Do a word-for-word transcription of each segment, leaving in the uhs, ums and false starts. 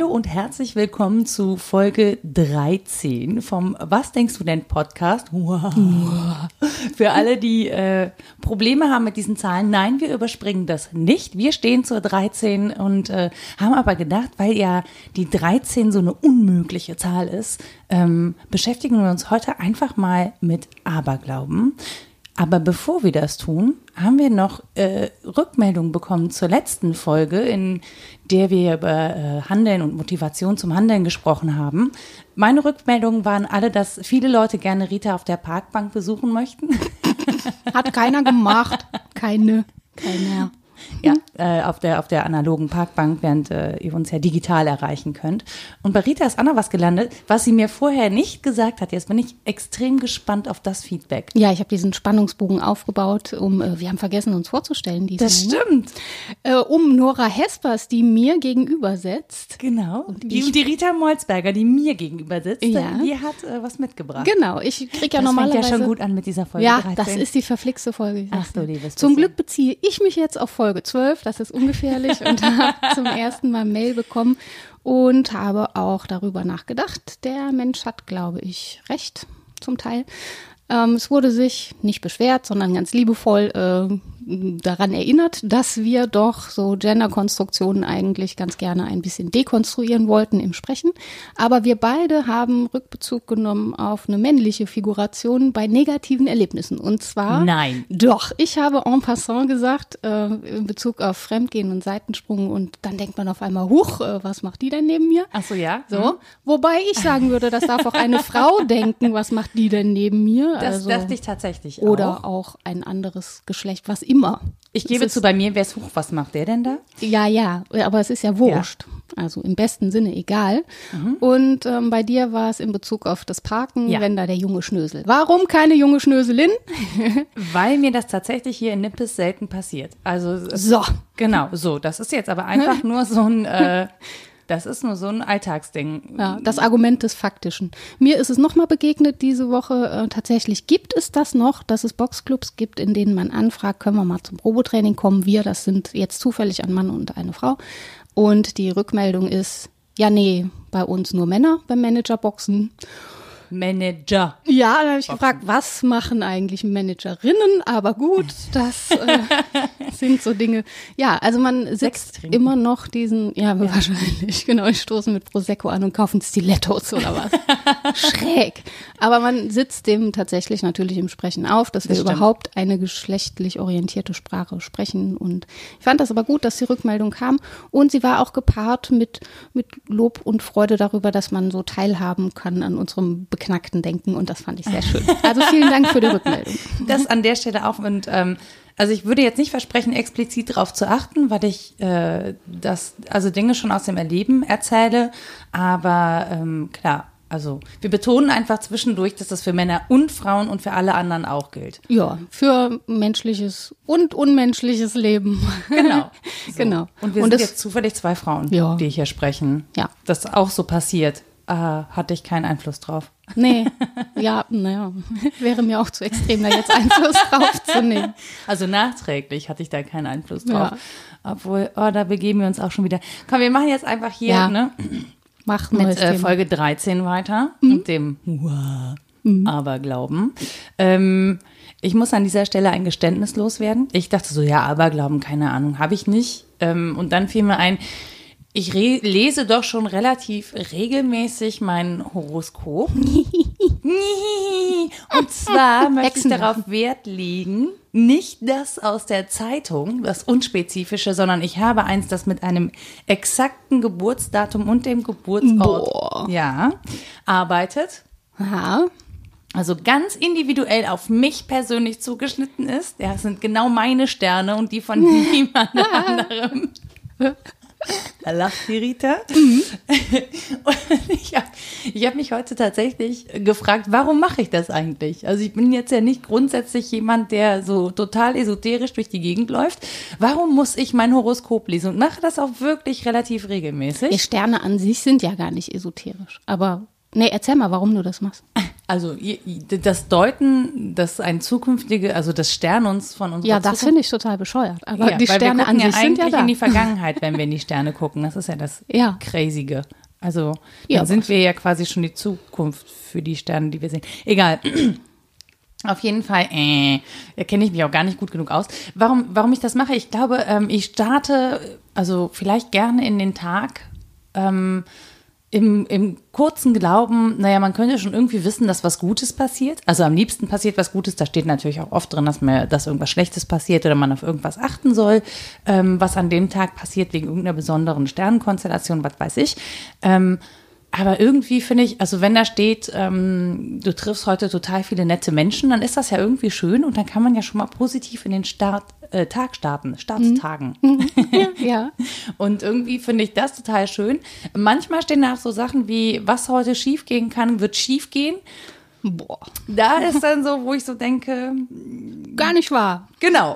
Hallo und herzlich willkommen zu Folge dreizehn vom Was denkst du denn Podcast? Wow. Für alle, die äh, Probleme haben mit diesen Zahlen, nein, wir überspringen das nicht. Wir stehen zur dreizehn und äh, haben aber gedacht, weil ja die dreizehn so eine unmögliche Zahl ist, ähm, beschäftigen wir uns heute einfach mal mit Aberglauben. Aber bevor wir das tun, haben wir noch äh, Rückmeldungen bekommen zur letzten Folge, in der wir über äh, Handeln und Motivation zum Handeln gesprochen haben. Meine Rückmeldungen waren alle, dass viele Leute gerne Rita auf der Parkbank besuchen möchten. Hat keiner gemacht. Keine. Keiner. Ja, äh, auf der auf der analogen Parkbank, während äh, ihr uns ja digital erreichen könnt. Und bei Rita ist auch noch was gelandet, was sie mir vorher nicht gesagt hat. Jetzt bin ich extrem gespannt auf das Feedback. Ja, ich habe diesen Spannungsbogen aufgebaut, um, äh, wir haben vergessen, uns vorzustellen. Diesmal, das stimmt. Ne? Äh, um Nora Hespers, die mir gegenüber sitzt. Genau. Und die, die, die Rita Molzberger, die mir gegenüber sitzt, ja. die hat äh, was mitgebracht. Genau, ich kriege ja das normalerweise. Das fängt ja schon gut an mit dieser Folge Ja, dreizehn. Das ist die verflixte Folge. Ach so, liebes Zum bisschen. Glück beziehe ich mich jetzt auf Folge zwölf, das ist ungefährlich, und habe zum ersten Mal Mail bekommen und habe auch darüber nachgedacht. Der Mensch hat, glaube ich, recht zum Teil. Ähm, es wurde sich nicht beschwert, sondern ganz liebevoll äh, daran erinnert, dass wir doch so Genderkonstruktionen eigentlich ganz gerne ein bisschen dekonstruieren wollten im Sprechen. Aber wir beide haben Rückbezug genommen auf eine männliche Figuration bei negativen Erlebnissen. Und zwar… Nein. Doch, ich habe en passant gesagt, äh, in Bezug auf Fremdgehen und Seitensprung, und dann denkt man auf einmal, huch, äh, was macht die denn neben mir? Ach so, ja. So, Mhm. Wobei ich sagen würde, das darf auch eine Frau denken, was macht die denn neben mir? Das also, dachte ich tatsächlich auch. Oder auch ein anderes Geschlecht, was immer. Ich gebe Es zu, ist, bei mir wäre es hoch, was macht der denn da? Ja, ja, aber es ist ja wurscht. Ja. Also im besten Sinne egal. Mhm. Und ähm, bei dir war es in Bezug auf das Parken, ja. wenn da der junge Schnösel. Warum keine junge Schnöselin? Weil mir das tatsächlich hier in Nippes selten passiert. Also es, so. Genau, so. Das ist jetzt aber einfach nur so ein… Äh, Das ist nur so ein Alltagsding. Ja, das Argument des Faktischen. Mir ist es nochmal begegnet diese Woche. Äh, tatsächlich gibt es das noch, dass es Boxclubs gibt, in denen man anfragt, können wir mal zum Probetraining kommen. Wir, das sind jetzt zufällig ein Mann und eine Frau. Und die Rückmeldung ist, ja nee, bei uns nur Männer beim Managerboxen. Manager. Ja, da habe ich gefragt, was machen eigentlich Managerinnen? Aber gut, das äh, sind so Dinge. Ja, also man sitzt immer noch diesen, ja, ja, wahrscheinlich, genau, ich stoße mit Prosecco an und kaufen Stilettos oder was. Schräg. Aber man sitzt dem tatsächlich natürlich im Sprechen auf, dass wir das überhaupt eine geschlechtlich orientierte Sprache sprechen. Und ich fand das aber gut, dass die Rückmeldung kam. Und sie war auch gepaart mit, mit Lob und Freude darüber, dass man so teilhaben kann an unserem beknackten Denken, und das fand ich sehr schön. Also vielen Dank für die Rückmeldung. Das an der Stelle auch, und ähm, also ich würde jetzt nicht versprechen, explizit darauf zu achten, weil ich äh, das, also Dinge schon aus dem Erleben erzähle, aber ähm, klar, also wir betonen einfach zwischendurch, dass das für Männer und Frauen und für alle anderen auch gilt. Ja, für menschliches und unmenschliches Leben. Genau. So. Genau. Und wir und sind das, jetzt zufällig zwei Frauen, ja. die hier sprechen. Ja. Das auch so passiert. Äh, hatte ich keinen Einfluss drauf. Nee, ja, naja, wäre mir auch zu extrem, da jetzt Einfluss drauf zu nehmen. Also nachträglich hatte ich da keinen Einfluss drauf. Ja. Obwohl, oh, da begeben wir uns auch schon wieder. Komm, wir machen jetzt einfach hier, ja. ne? Mach mit äh, Folge dreizehn weiter, mhm. mit dem Wow, mhm. Aberglauben. Ähm, ich muss an dieser Stelle ein Geständnis loswerden. Ich dachte so, ja, Aberglauben, keine Ahnung, habe ich nicht. Ähm, und dann fiel mir ein, ich re- lese doch schon relativ regelmäßig mein Horoskop. Und zwar möchte ich darauf Wert legen, nicht das aus der Zeitung, das Unspezifische, sondern ich habe eins, das mit einem exakten Geburtsdatum und dem Geburtsort Boah. ja, arbeitet. Aha. Also ganz individuell auf mich persönlich zugeschnitten ist. Ja, es sind genau meine Sterne und die von niemand anderem. Da lacht die Rita. Mhm. Und ich habe ich hab mich heute tatsächlich gefragt, warum mache ich das eigentlich? Also ich bin jetzt ja nicht grundsätzlich jemand, der so total esoterisch durch die Gegend läuft. Warum muss ich mein Horoskop lesen? Und mache das auch wirklich relativ regelmäßig. Die Sterne an sich sind ja gar nicht esoterisch. Aber nee, erzähl mal, warum du das machst. Also das Deuten, dass ein zukünftige, also das Stern uns von unserer Ja, das Zukunft, finde ich total bescheuert. Aber ja, die Sterne wir an ja sich sind ja eigentlich da. in die Vergangenheit, wenn wir in die Sterne gucken. Das ist ja das Ja. Crazige. Also Ja, dann sind aber- wir ja quasi schon die Zukunft für die Sterne, die wir sehen. Egal. Auf jeden Fall, äh, da kenne ich mich auch gar nicht gut genug aus. Warum, warum ich das mache? Ich glaube, ähm, ich starte, also vielleicht gerne in den Tag, ähm, im, im kurzen Glauben, naja, man könnte schon irgendwie wissen, dass was Gutes passiert. Also am liebsten passiert was Gutes. Da steht natürlich auch oft drin, dass mir, dass irgendwas Schlechtes passiert oder man auf irgendwas achten soll, ähm, was an dem Tag passiert wegen irgendeiner besonderen Sternenkonstellation, was weiß ich. Ähm, Aber irgendwie finde ich, also wenn da steht, ähm, du triffst heute total viele nette Menschen, dann ist das ja irgendwie schön und dann kann man ja schon mal positiv in den Start, äh, Tag starten, Startstagen. Ja, ja. Und irgendwie finde ich das total schön. Manchmal stehen da auch so Sachen wie, was heute schief gehen kann, wird schief gehen. Boah. Da ist dann so, wo ich so denke, Gar nicht wahr. genau.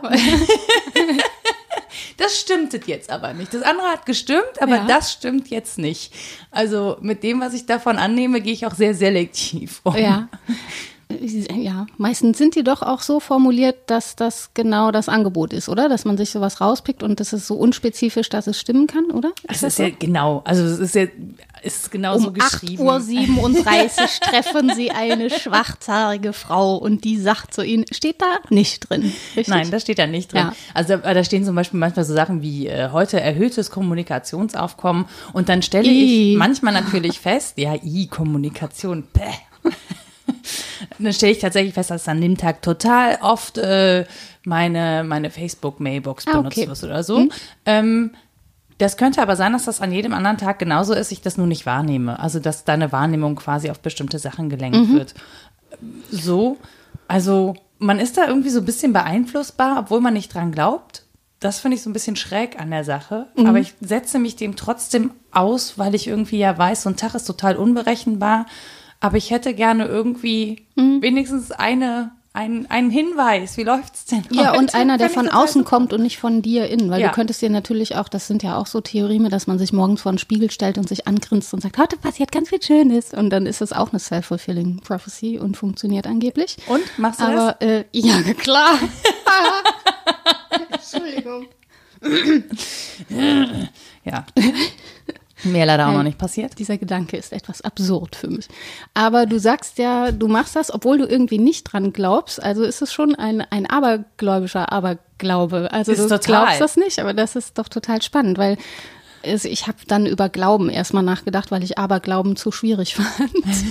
Das stimmte jetzt aber nicht. Das andere hat gestimmt, aber Ja. das stimmt jetzt nicht. Also mit dem, was ich davon annehme, gehe ich auch sehr selektiv um. Ja. Ja, meistens sind die doch auch so formuliert, dass das genau das Angebot ist, oder? Dass man sich sowas rauspickt und das ist so unspezifisch, dass es stimmen kann, oder? Es ist ja genau, also es ist ja, es ist genau so Um acht geschrieben. Uhr siebenunddreißig treffen sie eine schwarzhaarige Frau und die sagt zu ihnen, steht da nicht drin, richtig? Nein, das steht da nicht drin. Ja. Also da stehen zum Beispiel manchmal so Sachen wie äh, heute erhöhtes Kommunikationsaufkommen und dann stelle I. ich manchmal natürlich fest, ja, i, Kommunikation, bäh. Dann stelle ich tatsächlich fest, dass an dem Tag total oft äh, meine, meine Facebook-Mailbox Ah, benutzt okay. wird oder so. Ähm, das könnte aber sein, dass das an jedem anderen Tag genauso ist, ich das nur nicht wahrnehme. Also, dass deine Wahrnehmung quasi auf bestimmte Sachen gelenkt Mhm. wird. So, also man ist da irgendwie so ein bisschen beeinflussbar, obwohl man nicht dran glaubt. Das finde ich so ein bisschen schräg an der Sache. Mhm. Aber ich setze mich dem trotzdem aus, weil ich irgendwie ja weiß, so ein Tag ist total unberechenbar. Aber ich hätte gerne irgendwie Mhm. wenigstens eine, ein, einen Hinweis. Wie läuft's denn Ja, heute? und einer, der Fänd ich von total außen super. kommt und nicht von dir innen, weil Ja. du könntest dir natürlich auch, das sind ja auch so Theoreme, dass man sich morgens vor den Spiegel stellt und sich angrinst und sagt, heute passiert ganz viel Schönes und dann ist es auch eine self-fulfilling prophecy und funktioniert angeblich. Und, machst du das? Aber äh, ja, klar. Entschuldigung. Ja. Mir leider auch noch nicht passiert. Dieser Gedanke ist etwas absurd für mich. Aber du sagst ja, du machst das, obwohl du irgendwie nicht dran glaubst. Also ist es schon ein, ein abergläubischer Aberglaube. Also Ist du total. glaubst das nicht, aber das ist doch total spannend, weil es, ich habe dann über Glauben erstmal nachgedacht, weil ich Aberglauben zu schwierig fand.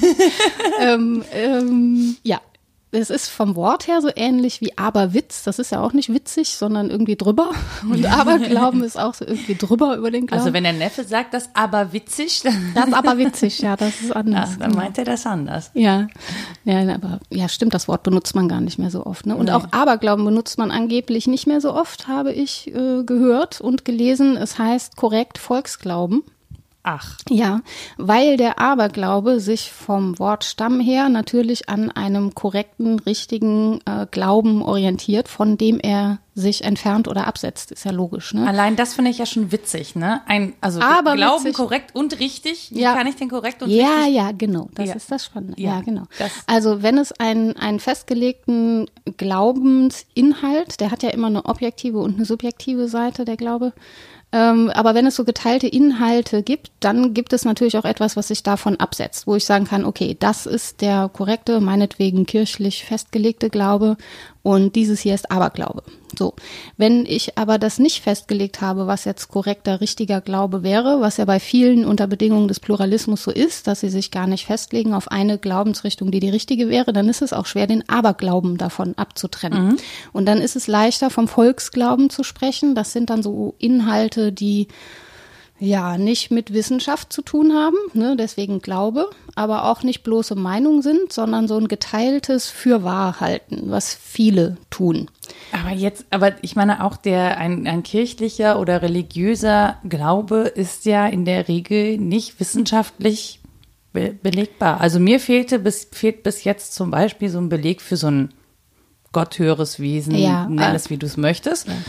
ähm, ähm, ja. Es ist vom Wort her so ähnlich wie Aberwitz. Das ist ja auch nicht witzig, sondern irgendwie drüber. Und Aberglauben ist auch so irgendwie drüber über den Glauben. Also wenn der Neffe sagt, das aber witzig, dann, Das ist aber witzig, ja, das ist ja, anders. dann meint er das anders. Ja, ja, aber ja, stimmt, das Wort benutzt man gar nicht mehr so oft. Ne? Und auch Aberglauben benutzt man angeblich nicht mehr so oft, habe ich äh, gehört und gelesen. Es heißt korrekt Volksglauben. Ach, Ja, weil der Aberglaube sich vom Wortstamm her natürlich an einem korrekten, richtigen äh, Glauben orientiert, von dem er sich entfernt oder absetzt. Ist ja logisch, ne? allein das finde ich ja schon witzig, ne? Ein, also Aber Glauben witzig. korrekt und richtig. Wie Ja. kann ich den korrekt und Ja, richtig? ja, genau. Das Ja. ist das Spannende. Ja, Ja, genau. das- Also wenn es einen, einen festgelegten Glaubensinhalt, der hat ja immer eine objektive und eine subjektive Seite, der Glaube. Ähm, aber wenn es so geteilte Inhalte gibt, dann gibt es natürlich auch etwas, was sich davon absetzt, wo ich sagen kann, okay, das ist der korrekte, meinetwegen kirchlich festgelegte Glaube und dieses hier ist Aberglaube. So, wenn ich aber das nicht festgelegt habe, was jetzt korrekter, richtiger Glaube wäre, was ja bei vielen unter Bedingungen des Pluralismus so ist, dass sie sich gar nicht festlegen auf eine Glaubensrichtung, die die richtige wäre, dann ist es auch schwer, den Aberglauben davon abzutrennen. Mhm. Und dann ist es leichter, vom Volksglauben zu sprechen. Das sind dann so Inhalte, die ja nicht mit Wissenschaft zu tun haben, ne, deswegen Glaube, aber auch nicht bloße Meinung sind, sondern so ein geteiltes Fürwahrhalten, was viele tun. Aber jetzt, aber ich meine auch der, ein, ein kirchlicher oder religiöser Glaube ist ja in der Regel nicht wissenschaftlich be- belegbar. Also mir fehlte bis, fehlt bis jetzt zum Beispiel so ein Beleg für so ein gotthöheres Wesen, Ja, nenn äh, es wie du es möchtest. Ja, klar.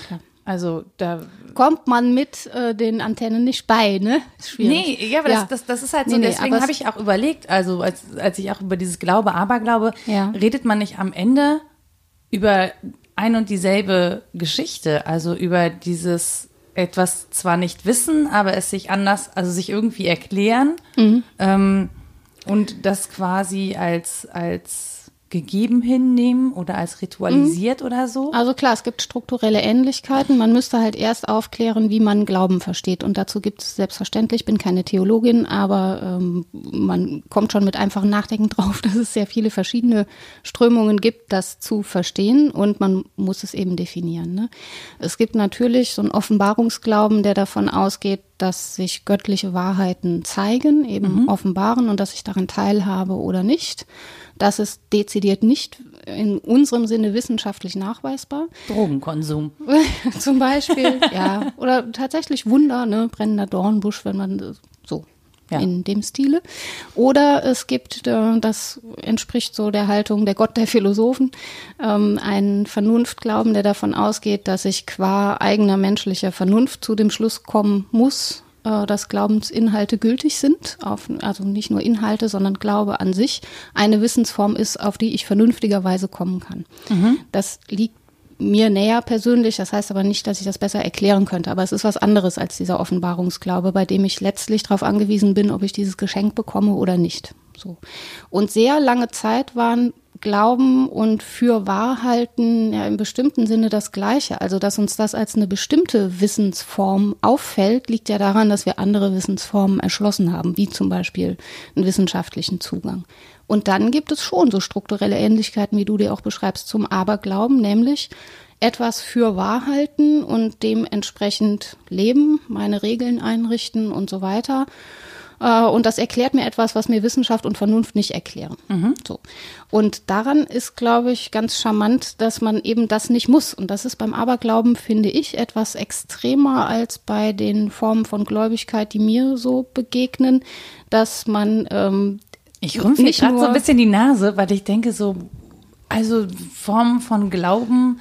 Also da kommt man mit äh, den Antennen nicht bei, ne? Ist schwierig. Nee, ja, aber ja. Das, das, das ist halt so, nee, nee, deswegen habe ich auch überlegt, also als, als ich auch über dieses Glaube, Aberglaube, ja. redet man nicht am Ende über ein und dieselbe Geschichte, also über dieses etwas zwar nicht wissen, aber es sich anders, also sich irgendwie erklären mhm. ähm, und das quasi als, als gegeben hinnehmen oder als ritualisiert mhm. oder so? Also klar, es gibt strukturelle Ähnlichkeiten. Man müsste halt erst aufklären, wie man Glauben versteht. Und dazu gibt es selbstverständlich, ich bin keine Theologin, aber ähm, man kommt schon mit einfachem Nachdenken drauf, dass es sehr viele verschiedene Strömungen gibt, das zu verstehen. Und man muss es eben definieren. Ne? Es gibt natürlich so einen Offenbarungsglauben, der davon ausgeht, dass sich göttliche Wahrheiten zeigen, eben mhm. offenbaren und dass ich daran teilhabe oder nicht. Das ist dezidiert nicht in unserem Sinne wissenschaftlich nachweisbar. Drogenkonsum. Zum Beispiel, ja. Oder tatsächlich Wunder, ne, brennender Dornbusch, wenn man so ja. in dem Stile. Oder es gibt, äh, das entspricht so der Haltung der Gott der Philosophen, ähm, einen Vernunftglauben, der davon ausgeht, dass ich qua eigener menschlicher Vernunft zu dem Schluss kommen muss, dass Glaubensinhalte gültig sind, auf, also nicht nur Inhalte, sondern Glaube an sich eine Wissensform ist, auf die ich vernünftigerweise kommen kann. Mhm. Das liegt mir näher persönlich, das heißt aber nicht, dass ich das besser erklären könnte, aber es ist was anderes als dieser Offenbarungsglaube, bei dem ich letztlich darauf angewiesen bin, ob ich dieses Geschenk bekomme oder nicht. So. Und sehr lange Zeit waren Glauben und Fürwahrhalten ja im bestimmten Sinne das Gleiche. Also, dass uns das als eine bestimmte Wissensform auffällt, liegt ja daran, dass wir andere Wissensformen erschlossen haben, wie zum Beispiel einen wissenschaftlichen Zugang. Und dann gibt es schon so strukturelle Ähnlichkeiten, wie du dir auch beschreibst, zum Aberglauben, nämlich etwas fürwahrhalten und dementsprechend leben, meine Regeln einrichten und so weiter. Und das erklärt mir etwas, was mir Wissenschaft und Vernunft nicht erklären. Mhm. So. Und daran ist, glaube ich, ganz charmant, dass man eben das nicht muss. Und das ist beim Aberglauben, finde ich, etwas extremer als bei den Formen von Gläubigkeit, die mir so begegnen, dass man ähm, ich rümpfe mir gerade so ein bisschen die Nase, weil ich denke so, also Formen von Glauben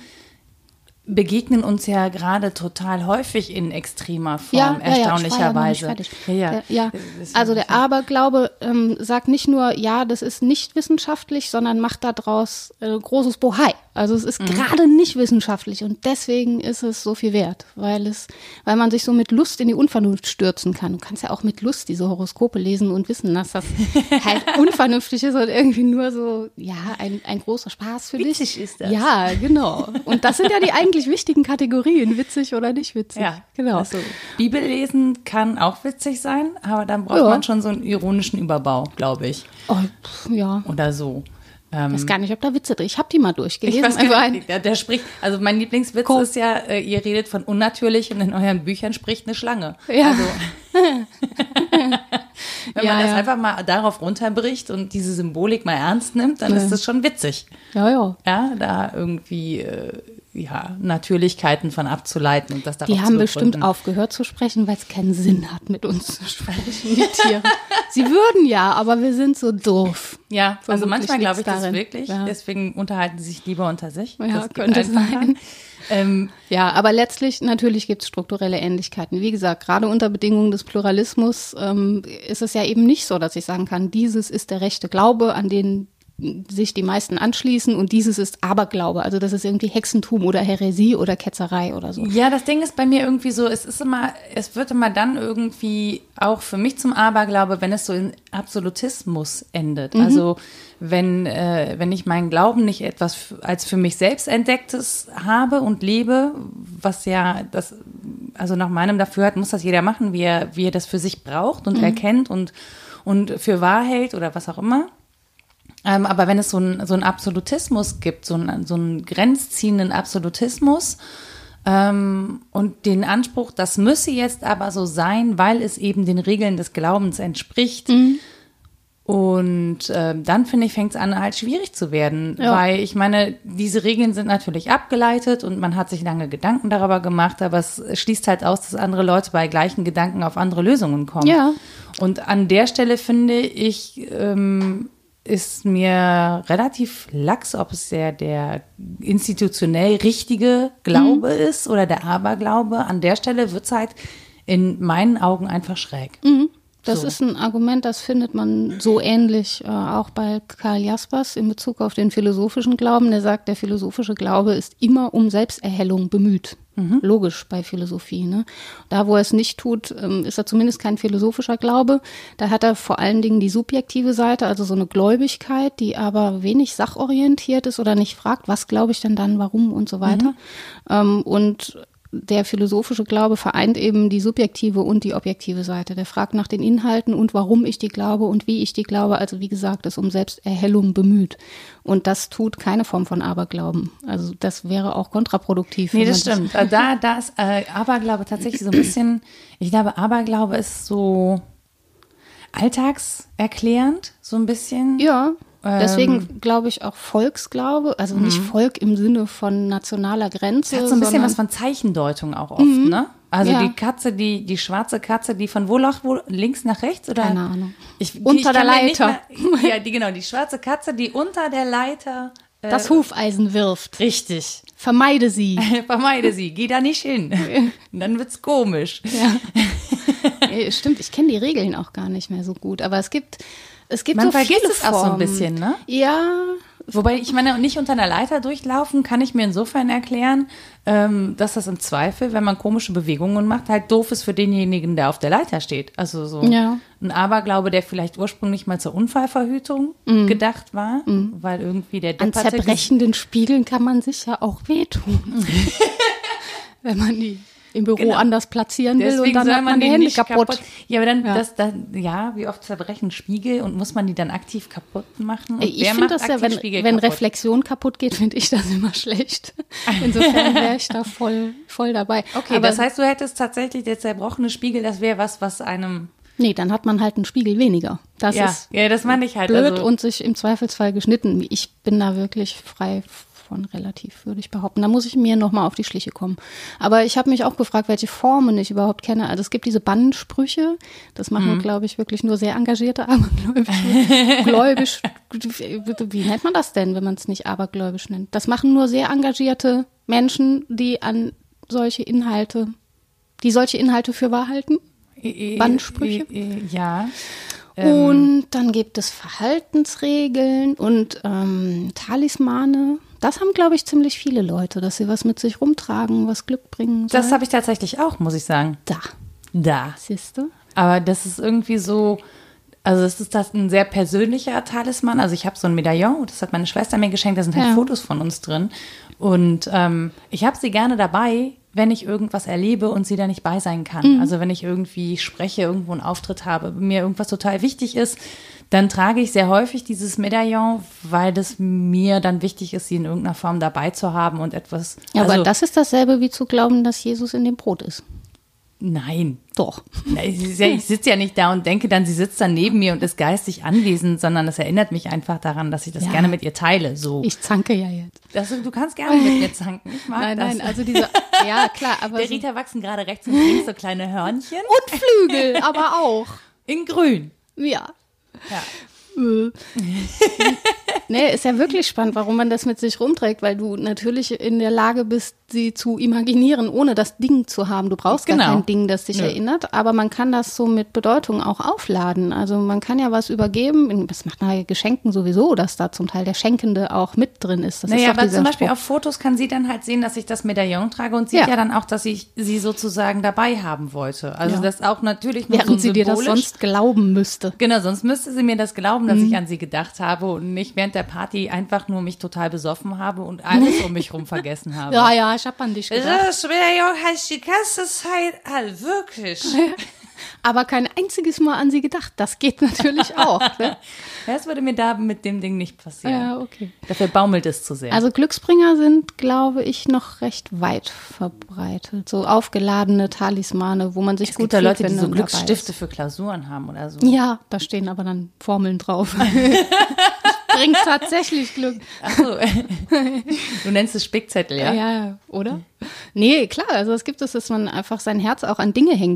begegnen uns ja gerade total häufig in extremer Form, ja, erstaunlicherweise. Ja, ja, ja, ja. ja. Also der Aberglaube ähm, sagt nicht nur, ja, das ist nicht wissenschaftlich, sondern macht daraus äh, großes Bohai. Also es ist mhm. gerade nicht wissenschaftlich und deswegen ist es so viel wert, weil es, weil man sich so mit Lust in die Unvernunft stürzen kann. Du kannst ja auch mit Lust diese Horoskope lesen und wissen, dass das halt unvernünftig ist und irgendwie nur so, ja, ein, ein großer Spaß für Witzig dich. ist das. Ja, genau. Und das sind ja die eigentlich wichtigen Kategorien, witzig oder nicht witzig. Ja, genau. Also, Bibellesen kann auch witzig sein, aber dann braucht ja. man schon so einen ironischen Überbau, glaube ich. Oh, ja. Oder so. Ich weiß gar nicht, ob da Witze drin. Ich habe die mal durchgelesen. Ich weiß gar nicht, der, der spricht, also mein Lieblingswitz Komm. ist ja, äh, ihr redet von unnatürlich und in euren Büchern spricht eine Schlange. Ja. Also, wenn ja, man das ja. einfach mal darauf runterbricht und diese Symbolik mal ernst nimmt, dann ja. ist das schon witzig. Ja, ja. Ja, da irgendwie, äh, ja, Natürlichkeiten von abzuleiten und das darauf Die haben bestimmt aufgehört zu sprechen, weil es keinen Sinn hat, mit uns zu sprechen, die Tiere. Sie würden ja, aber wir sind so doof. Ja, Vermutlich also manchmal glaube ich das wirklich. Ja. Deswegen unterhalten sie sich lieber unter sich. Ja, das könnte sein. Ähm, ja, aber letztlich, natürlich gibt es strukturelle Ähnlichkeiten. Wie gesagt, gerade unter Bedingungen des Pluralismus ähm, ist es ja eben nicht so, dass ich sagen kann, dieses ist der rechte Glaube, an den sich die meisten anschließen und dieses ist Aberglaube. Also das ist irgendwie Hexentum oder Häresie oder Ketzerei oder so. Ja, das Ding ist bei mir irgendwie so, es ist immer, es wird immer dann irgendwie auch für mich zum Aberglaube, wenn es so in Absolutismus endet. Mhm. Also wenn, äh, wenn ich meinen Glauben nicht etwas f- als für mich selbst Entdecktes habe und lebe, was ja das, also nach meinem Dafürhalten muss das jeder machen, wie er, wie er das für sich braucht und mhm. erkennt und, und für wahr hält oder was auch immer. Ähm, aber wenn es so einen so einen Absolutismus gibt, so einen, so einen grenzziehenden Absolutismus ähm, und den Anspruch, das müsse jetzt aber so sein, weil es eben den Regeln des Glaubens entspricht. Mhm. Und äh, dann, finde ich, fängt es an, halt schwierig zu werden. Ja. Weil ich meine, diese Regeln sind natürlich abgeleitet und man hat sich lange Gedanken darüber gemacht, aber es schließt halt aus, dass andere Leute bei gleichen Gedanken auf andere Lösungen kommen. Ja. Und an der Stelle, finde ich, ähm, ist mir relativ lax, ob es der, der institutionell richtige Glaube mhm. ist oder der Aberglaube. An der Stelle wird es halt in meinen Augen einfach schräg. Mhm. Das so. ist ein Argument, das findet man so ähnlich äh, auch bei Karl Jaspers in Bezug auf den philosophischen Glauben. Der sagt, der philosophische Glaube ist immer um Selbsterhellung bemüht. Mhm. Logisch bei Philosophie. Ne? Da, wo er es nicht tut, ähm, ist er zumindest kein philosophischer Glaube. Da hat er vor allen Dingen die subjektive Seite, also so eine Gläubigkeit, die aber wenig sachorientiert ist oder nicht fragt, was glaube ich denn dann, warum und so weiter. Mhm. Ähm, und der philosophische Glaube vereint eben die subjektive und die objektive Seite. Der fragt nach den Inhalten und warum ich die glaube und wie ich die glaube. Also wie gesagt, ist um Selbsterhellung bemüht. Und das tut keine Form von Aberglauben. Also das wäre auch kontraproduktiv. Nee, das stimmt. Das da, da ist äh, Aberglaube tatsächlich so ein bisschen, ich glaube, Aberglaube ist so alltagserklärend, so ein bisschen. Ja. Deswegen glaube ich auch Volksglaube, also nicht mhm. Volk im Sinne von nationaler Grenze. Das hat so ein bisschen was von Zeichendeutung auch oft, mhm. ne? Also ja. die Katze, die die schwarze Katze, die von wo nach wo, links nach rechts oder? Keine Ahnung. Ich, unter ich der Leiter. Mehr, ja, die genau, die schwarze Katze, die unter der Leiter äh, das Hufeisen wirft. Richtig. Vermeide sie. Vermeide sie, geh da nicht hin. Dann wird's komisch. Ja. ja, stimmt, ich kenne die Regeln auch gar nicht mehr so gut, aber es gibt Es gibt Man so vergisst viele es auch so ein bisschen, ne? Ja. Wobei, ich meine, nicht unter einer Leiter durchlaufen, kann ich mir insofern erklären, ähm, dass das im Zweifel, wenn man komische Bewegungen macht, halt doof ist für denjenigen, der auf der Leiter steht. Also so ja. ein Aberglaube, der vielleicht ursprünglich mal zur Unfallverhütung mm. gedacht war, mm. weil irgendwie der An zerbrechenden Spiegeln kann man sich ja auch wehtun. Wenn man die im Büro genau. anders platzieren will. Deswegen und dann soll hat man man die den Hände nicht kaputt. kaputt. Ja, aber dann, ja. das, das, ja, wie oft zerbrechen Spiegel und muss man die dann aktiv kaputt machen? Und ich finde das ja, wenn, wenn Reflexion kaputt geht, finde ich das immer schlecht. Insofern wäre ich da voll, voll dabei. Okay, aber das heißt, du hättest tatsächlich der zerbrochene Spiegel, das wäre was, was einem... Nee, dann hat man halt einen Spiegel weniger. Das ja, ist ja, das meine ich halt. blöd also. Und sich im Zweifelsfall geschnitten. Ich bin da wirklich frei von relativ, würde ich behaupten. Da muss ich mir nochmal auf die Schliche kommen. Aber ich habe mich auch gefragt, welche Formen ich überhaupt kenne. Also es gibt diese Bannsprüche. Das machen, mhm. glaube ich, wirklich nur sehr engagierte Abergläubische. Gläubisch, wie nennt man das denn, wenn man es nicht abergläubisch nennt? Das machen nur sehr engagierte Menschen, die an solche Inhalte, die solche Inhalte für wahr halten. Bannsprüche. Ja. Und dann gibt es Verhaltensregeln und ähm, Talismane. Das haben, glaube ich, ziemlich viele Leute, dass sie was mit sich rumtragen, was Glück bringen soll. Das habe ich tatsächlich auch, muss ich sagen. Da. Da. Siehst du? Aber das ist irgendwie so, also es ist das ein sehr persönlicher Talisman. Also ich habe so ein Medaillon, das hat meine Schwester mir geschenkt, da sind halt ja. Fotos von uns drin. Und ähm, ich habe sie gerne dabei, wenn ich irgendwas erlebe und sie da nicht bei sein kann. Mhm. Also wenn ich irgendwie spreche, irgendwo einen Auftritt habe, mir irgendwas total wichtig ist, dann trage ich sehr häufig dieses Medaillon, weil das mir dann wichtig ist, sie in irgendeiner Form dabei zu haben und etwas. Ja, also, aber das ist dasselbe wie zu glauben, dass Jesus in dem Brot ist. Nein. Doch. Ich, ja, ich sitze ja nicht da und denke dann, sie sitzt dann neben mir und ist geistig anwesend, sondern das erinnert mich einfach daran, dass ich das ja. gerne mit ihr teile. So. Ich zanke ja jetzt. Das, du kannst gerne mit mir zanken. Ich mag nein, das. Nein, also diese, ja klar. Aber der Rita wachsen gerade rechts und links so kleine Hörnchen. Und Flügel, aber auch. In grün. Ja. Ja. Nee, ist ja wirklich spannend, warum man das mit sich rumträgt, weil du natürlich in der Lage bist, sie zu imaginieren, ohne das Ding zu haben. Du brauchst genau. gar kein Ding, das dich Nö. erinnert, aber man kann das so mit Bedeutung auch aufladen. Also man kann ja was übergeben, das macht nach Geschenken sowieso, dass da zum Teil der Schenkende auch mit drin ist. Das naja, ist aber zum Beispiel Spruch. Auf Fotos kann sie dann halt sehen, dass ich das Medaillon trage und sieht ja, ja dann auch, dass ich sie sozusagen dabei haben wollte. Also ja. das auch natürlich nur während so sie dir das sonst glauben müsste. Genau, sonst müsste sie mir das glauben, dass mhm. ich an sie gedacht habe und nicht während der Party einfach nur mich total besoffen habe und alles um mich rum vergessen habe. Ja, ja, ich hab an dich gedacht. Das Medaillon heißt die ganze Zeit, also wirklich. Aber kein einziges Mal an sie gedacht. Das geht natürlich auch. Ne? Das würde mir da mit dem Ding nicht passieren. Ja, okay. Dafür baumelt es zu sehr. Also Glücksbringer sind, glaube ich, noch recht weit verbreitet. So aufgeladene Talismane, wo man sich es gut gibt da fühlt, Leute, die so wenn Glücksstifte für Klausuren haben oder so. Ja, da stehen aber dann Formeln drauf. Bringt tatsächlich Glück. Ach so. Du nennst es Spickzettel, ja? Ja, oder? Nee, klar. Also es gibt es, dass man einfach sein Herz auch an Dinge hängt.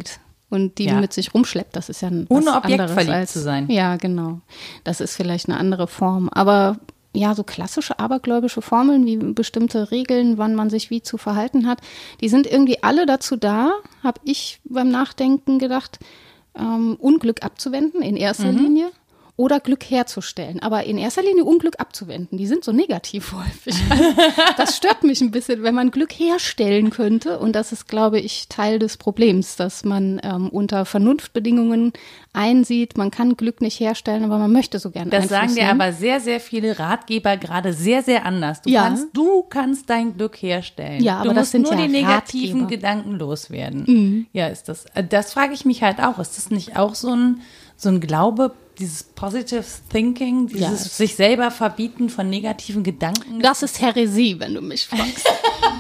und die Ja. mit sich rumschleppt. Das ist ja ein Ohne was Objekt anderes verliebt als, zu sein. Ja, genau. Das ist vielleicht eine andere Form. Aber ja, so klassische abergläubische Formeln wie bestimmte Regeln, wann man sich wie zu verhalten hat, die sind irgendwie alle dazu da, habe ich beim Nachdenken gedacht, ähm, Unglück abzuwenden in erster Mhm. Linie. Oder Glück herzustellen. Aber in erster Linie Unglück abzuwenden. Die sind so negativ häufig. Das stört mich ein bisschen, wenn man Glück herstellen könnte. Und das ist, glaube ich, Teil des Problems, dass man ähm, unter Vernunftbedingungen einsieht, man kann Glück nicht herstellen, aber man möchte so gerne Das Einfluss sagen dir nehmen. aber sehr, sehr viele Ratgeber gerade sehr, sehr anders. Du, Ja. kannst, du kannst dein Glück herstellen. Ja, du aber das musst sind nur ja die negativen Ratgeber. Gedanken loswerden. Ja, ist das. Das frage ich mich halt auch. Ist das nicht auch so ein, so ein Glaube, dieses Positive Thinking, dieses Ja. sich selber verbieten von negativen Gedanken? Das ist Häresie, wenn du mich fragst.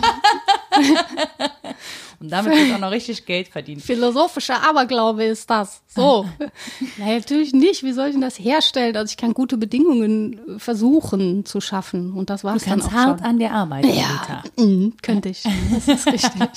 Und damit wird auch noch richtig Geld verdient. Philosophischer Aberglaube ist das. So. Nein, natürlich nicht. Wie soll ich denn das herstellen? Also ich kann gute Bedingungen versuchen zu schaffen. Und das Du war's dann kannst auch hart schon. an der Arbeit, Ja, Anita. mhm, könnte ich. Das ist richtig.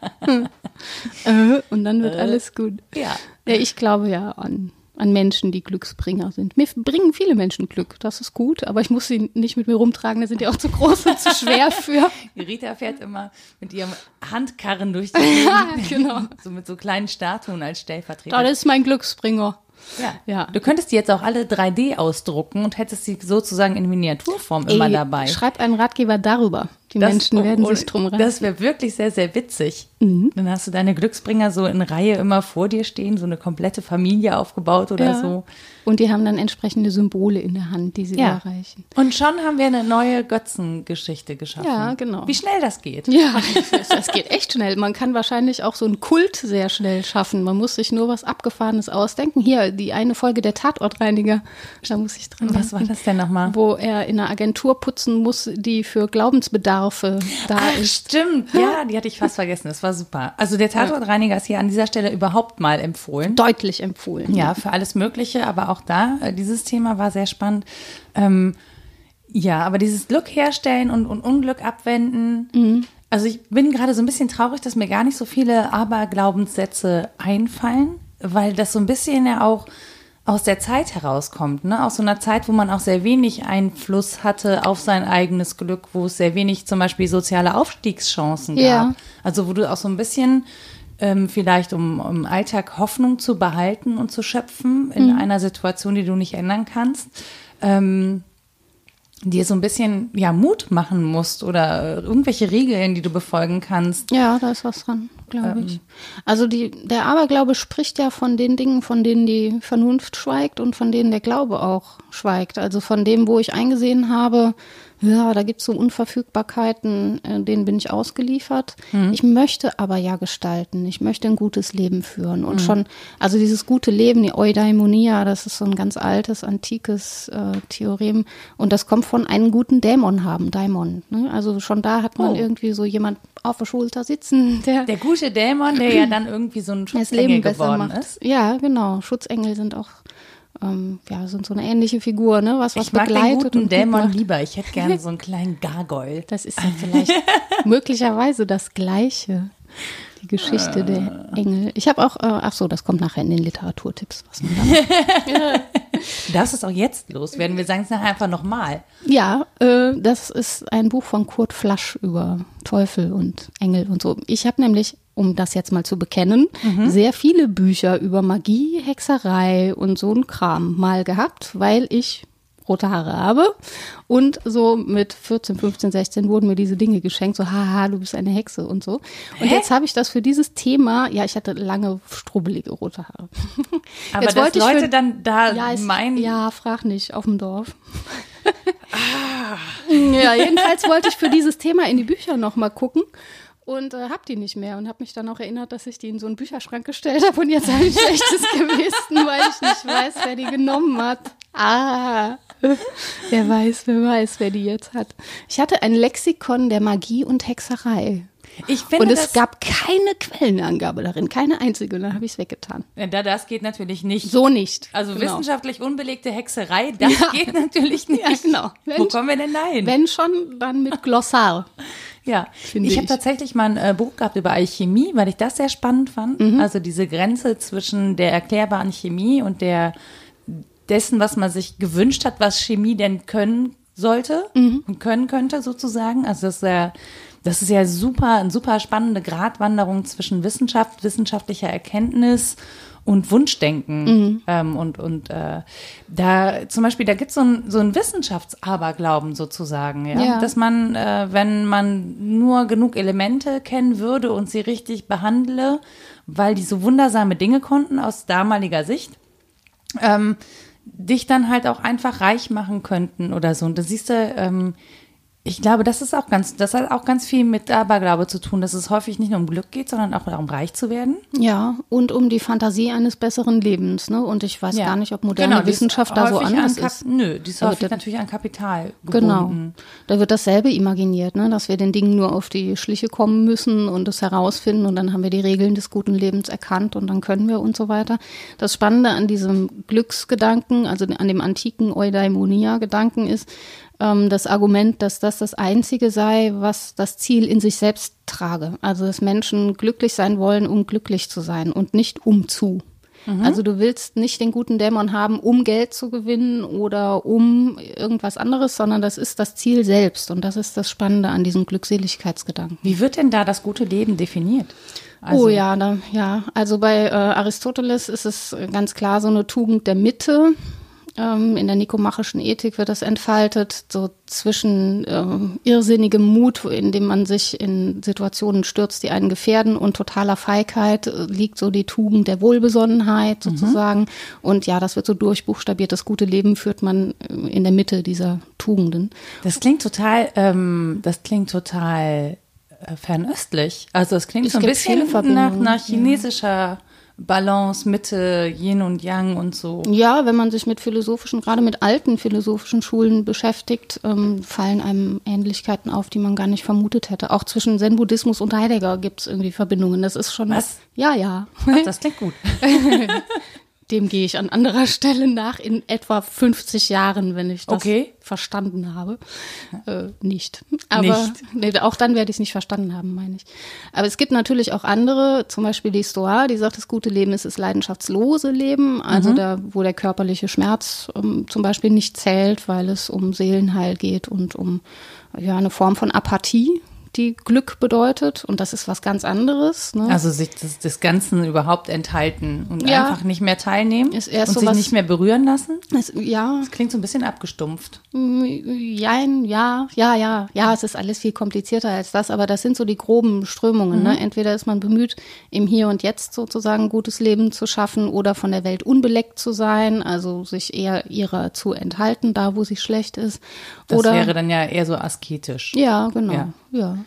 Äh, Und dann wird alles gut. Ja. Ja, ich glaube ja an, an Menschen, die Glücksbringer sind. Mir bringen viele Menschen Glück, das ist gut, aber ich muss sie nicht mit mir rumtragen, da sind die auch zu groß und zu schwer für. Die Rita fährt immer mit ihrem Handkarren durch die Gegend. Ja, genau. So mit so kleinen Statuen als Stellvertreter. Das ist mein Glücksbringer. Ja. Ja. Du könntest die jetzt auch alle drei D ausdrucken und hättest sie sozusagen in Miniaturform immer Ey, dabei. Schreib einen Ratgeber darüber. Die Das- Menschen werden oh, sich drum reißen. Das wäre wirklich sehr, sehr witzig. Mhm. Dann hast du deine Glücksbringer so in Reihe immer vor dir stehen, so eine komplette Familie aufgebaut oder Ja. so. Und die haben dann entsprechende Symbole in der Hand, die sie Ja. erreichen. Und schon haben wir eine neue Götzengeschichte geschaffen. Ja, genau. Wie schnell das geht. Ja, das geht echt schnell. Man kann wahrscheinlich auch so einen Kult sehr schnell schaffen. Man muss sich nur was Abgefahrenes ausdenken. Hier, die eine Folge der Tatortreiniger, da muss ich dran Was war denken. das denn nochmal? Wo er in einer Agentur putzen muss, die für Glaubensbedarfe da Ach, ist. stimmt. Ja, die hatte ich fast vergessen. Das war super. Also der Tatortreiniger ist hier an dieser Stelle überhaupt mal empfohlen. Deutlich empfohlen. Ja, für alles Mögliche, aber auch da, äh, dieses Thema war sehr spannend. Ähm, ja, aber dieses Glück herstellen und, und Unglück abwenden. Mhm. Also ich bin gerade so ein bisschen traurig, dass mir gar nicht so viele Aberglaubenssätze einfallen, weil das so ein bisschen ja auch aus der Zeit herauskommt, ne? Aus so einer Zeit, wo man auch sehr wenig Einfluss hatte auf sein eigenes Glück, wo es sehr wenig zum Beispiel soziale Aufstiegschancen gab. Ja. Also wo du auch so ein bisschen ähm, vielleicht, um im Alltag Hoffnung zu behalten und zu schöpfen in Mhm. einer Situation, die du nicht ändern kannst, ähm, dir so ein bisschen ja Mut machen musst oder irgendwelche Regeln, die du befolgen kannst. Ja, da ist was dran, glaube Ähm. ich. Also die, der Aberglaube spricht ja von den Dingen, von denen die Vernunft schweigt und von denen der Glaube auch schweigt. Also von dem, wo ich eingesehen habe, ja, da gibt's so Unverfügbarkeiten, äh, denen bin ich ausgeliefert. Ich möchte aber ja gestalten. Ich möchte ein gutes Leben führen. Und schon, also dieses gute Leben, die Eudaimonia, das ist so ein ganz altes, antikes äh, Theorem. Und das kommt von einem guten Dämon haben, Daimon. Ne? Also schon da hat man Oh. irgendwie so jemand auf der Schulter sitzen, der Der gute Dämon, der ja dann irgendwie so ein das Schutzengel Leben besser geworden macht. ist. Ja, genau. Schutzengel sind auch, ähm, ja, sind so eine ähnliche Figur, ne? Was was Ich mag den begleitet guten und gut Dämon macht. lieber. Ich hätte gerne so einen kleinen Gargoyle. Das ist ja vielleicht möglicherweise das Gleiche. Die Geschichte der Engel. Ich habe auch, äh, ach so, das kommt nachher in den Literaturtipps, was man da macht. Du darfst es auch jetzt loswerden. Wir sagen es nachher einfach nochmal. Ja, äh, das ist ein Buch von Kurt Flasch über Teufel und Engel und so. Ich habe nämlich, um das jetzt mal zu bekennen, sehr viele Bücher über Magie, Hexerei und so ein Kram mal gehabt, weil ich rote Haare habe. Und so mit vierzehn, fünfzehn, sechzehn wurden mir diese Dinge geschenkt, so haha, du bist eine Hexe und so. Und Hä? jetzt habe ich das für dieses Thema, ja, ich hatte lange strubbelige rote Haare. Aber Jetzt dass wollte ich Leute für- dann da Ja, ist, meinen, ja, frag nicht, auf dem Dorf. Ja, jedenfalls wollte ich für dieses Thema in die Bücher noch mal gucken und äh, hab die nicht mehr und habe mich dann auch erinnert, dass ich die in so einen Bücherschrank gestellt habe und jetzt habe ich ein schlechtes Gewissen, weil ich nicht weiß, wer die genommen hat. Ah, wer weiß, wer weiß, wer die jetzt hat. Ich hatte ein Lexikon der Magie und Hexerei. ich finde Und es das, gab keine Quellenangabe darin, keine einzige. Und dann habe ich es weggetan. Ja, da, das geht natürlich nicht. So nicht. Also Genau. wissenschaftlich unbelegte Hexerei, das Ja. geht natürlich nicht. Ja, genau. Wo Wenn- kommen wir denn da hin? Wenn schon, dann mit Glossar. Ja, Finde ich habe ich. tatsächlich mal ein äh, Buch gehabt über Alchemie, weil ich das sehr spannend fand. Mhm. Also diese Grenze zwischen der erklärbaren Chemie und der dessen, was man sich gewünscht hat, was Chemie denn können sollte Mhm. und können könnte sozusagen. Also das ist ja, das ist ja super, eine super spannende Gratwanderung zwischen Wissenschaft, wissenschaftlicher Erkenntnis und Wunschdenken. Mhm. Ähm, und und äh, da zum Beispiel, da gibt so es so einen Wissenschaftsaberglauben sozusagen, ja? Ja. Dass man, äh, wenn man nur genug Elemente kennen würde und sie richtig behandle, weil die so wundersame Dinge konnten aus damaliger Sicht, ähm, dich dann halt auch einfach reich machen könnten oder so. Und da siehst du, ähm, ich glaube, das ist auch ganz, das hat auch ganz viel mit Aberglaube zu tun, dass es häufig nicht nur um Glück geht, sondern auch darum, reich zu werden. Ja, und um die Fantasie eines besseren Lebens, ne? Und ich weiß Ja. gar nicht, ob moderne Genau, die ist Wissenschaft da so häufig anders an Kap- ist. Nö, die ist Da häufig wird der- natürlich an Kapital Genau. gebunden. Da wird dasselbe imaginiert, ne? Dass wir den Dingen nur auf die Schliche kommen müssen und es herausfinden und dann haben wir die Regeln des guten Lebens erkannt und dann können wir und so weiter. Das Spannende an diesem Glücksgedanken, also an dem antiken Eudaimonia-Gedanken ist, ähm, das Argument, dass das das Einzige sei, was das Ziel in sich selbst trage. Also dass Menschen glücklich sein wollen, um glücklich zu sein und nicht um zu. Also du willst nicht den guten Dämon haben, um Geld zu gewinnen oder um irgendwas anderes, sondern das ist das Ziel selbst. Und das ist das Spannende an diesem Glückseligkeitsgedanken. Wie wird denn da das gute Leben definiert? Also, oh ja, da, ja. Also bei äh, Aristoteles ist es ganz klar so eine Tugend der Mitte. Ähm, in der nikomachischen Ethik wird das entfaltet, so zwischen ähm, irrsinnigem Mut, in dem man sich in Situationen stürzt, die einen gefährden, und totaler Feigheit äh, liegt so die Tugend der Wohlbesonnenheit sozusagen. Mhm. Und ja, das wird so durchbuchstabiert. Das gute Leben führt man äh, in der Mitte dieser Tugenden. Das klingt total, ähm, das klingt total äh, fernöstlich. Also es klingt Es so ein gibt bisschen viele Verbindungen, nach, nach chinesischer ja. Balance, Mitte, Yin und Yang und so. Ja, wenn man sich mit philosophischen, gerade mit alten philosophischen Schulen beschäftigt, ähm, fallen einem Ähnlichkeiten auf, die man gar nicht vermutet hätte. Auch zwischen Zen-Buddhismus und Heidegger gibt es irgendwie Verbindungen. Das ist schon. Was? Ja, ja. Ach, das klingt gut. Dem gehe ich an anderer Stelle nach, in etwa fünfzig Jahren, wenn ich das Okay. verstanden habe. Äh, nicht. Aber Nicht. Nee, auch dann werde ich es nicht verstanden haben, meine ich. Aber es gibt natürlich auch andere, zum Beispiel die Stoa, die sagt, das gute Leben ist das leidenschaftslose Leben, also Mhm. da, wo der körperliche Schmerz ähm, zum Beispiel nicht zählt, weil es um Seelenheil geht und um ja eine Form von Apathie, die Glück bedeutet, und das ist was ganz anderes. Ne? Also sich des, des Ganzen überhaupt enthalten und Ja. einfach nicht mehr teilnehmen Ist erst und so sich was- nicht mehr berühren lassen. es, ja, Das klingt so ein bisschen abgestumpft. Jein, ja, ja, ja, ja, es ist alles viel komplizierter als das, aber das sind so die groben Strömungen. Ne? Entweder ist man bemüht, im Hier und Jetzt sozusagen ein gutes Leben zu schaffen oder von der Welt unbeleckt zu sein, also sich eher ihrer zu enthalten, da wo sie schlecht ist. Das Oder, wäre dann ja eher so asketisch. ja, genau, Ja. ja.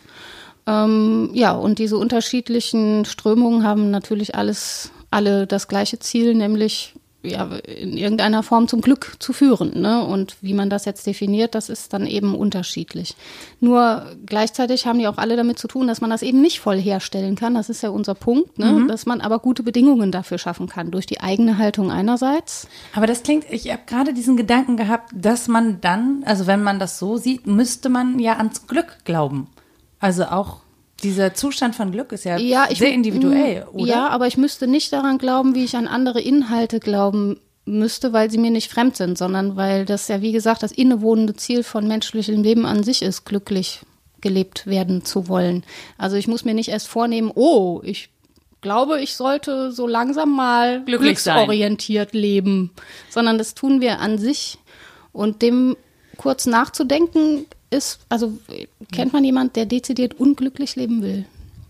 Ähm, ja, und diese unterschiedlichen Strömungen haben natürlich alles, alle das gleiche Ziel, nämlich ja, in irgendeiner Form zum Glück zu führen. Ne? Und wie man das jetzt definiert, das ist dann eben unterschiedlich. Nur gleichzeitig haben die auch alle damit zu tun, dass man das eben nicht voll herstellen kann. Das ist ja unser Punkt, ne? Mhm. Dass man aber gute Bedingungen dafür schaffen kann. Durch die eigene Haltung einerseits. Aber das klingt, ich habe gerade diesen Gedanken gehabt, dass man dann, also wenn man das so sieht, müsste man ja ans Glück glauben. Also auch dieser Zustand von Glück ist ja, Ja, ich, sehr individuell, oder? Ja, aber ich müsste nicht daran glauben, wie ich an andere Inhalte glauben müsste, weil sie mir nicht fremd sind, sondern weil das ja, wie gesagt, das innewohnende Ziel von menschlichem Leben an sich ist, glücklich gelebt werden zu wollen. Also ich muss mir nicht erst vornehmen, oh, ich glaube, ich sollte so langsam mal Glücklich sein. glücksorientiert leben, sondern das tun wir an sich. Und dem kurz nachzudenken ist, also kennt man jemand, der dezidiert unglücklich leben will?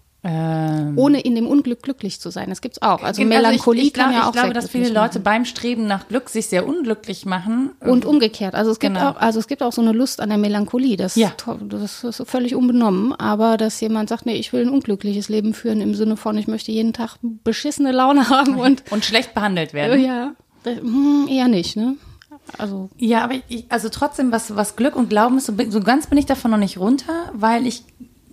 Ähm, Ohne in dem Unglück glücklich zu sein. Das gibt's auch. Also also Melancholie ich, ich kann glaub, ja auch Ich glaube, sehr dass viele glücklich Leute machen. beim Streben nach Glück sich sehr unglücklich machen. Und umgekehrt. Also es gibt Genau. auch, also es gibt auch so eine Lust an der Melancholie. Das, Ja. to- das ist so völlig unbenommen. Aber dass jemand sagt, nee, ich will ein unglückliches Leben führen im Sinne von, ich möchte jeden Tag beschissene Laune haben und und schlecht behandelt werden. ja, das, hm, eher nicht, ne? Also Ja, aber ich, also trotzdem, was, was Glück und Glauben ist, so, so ganz bin ich davon noch nicht runter, weil ich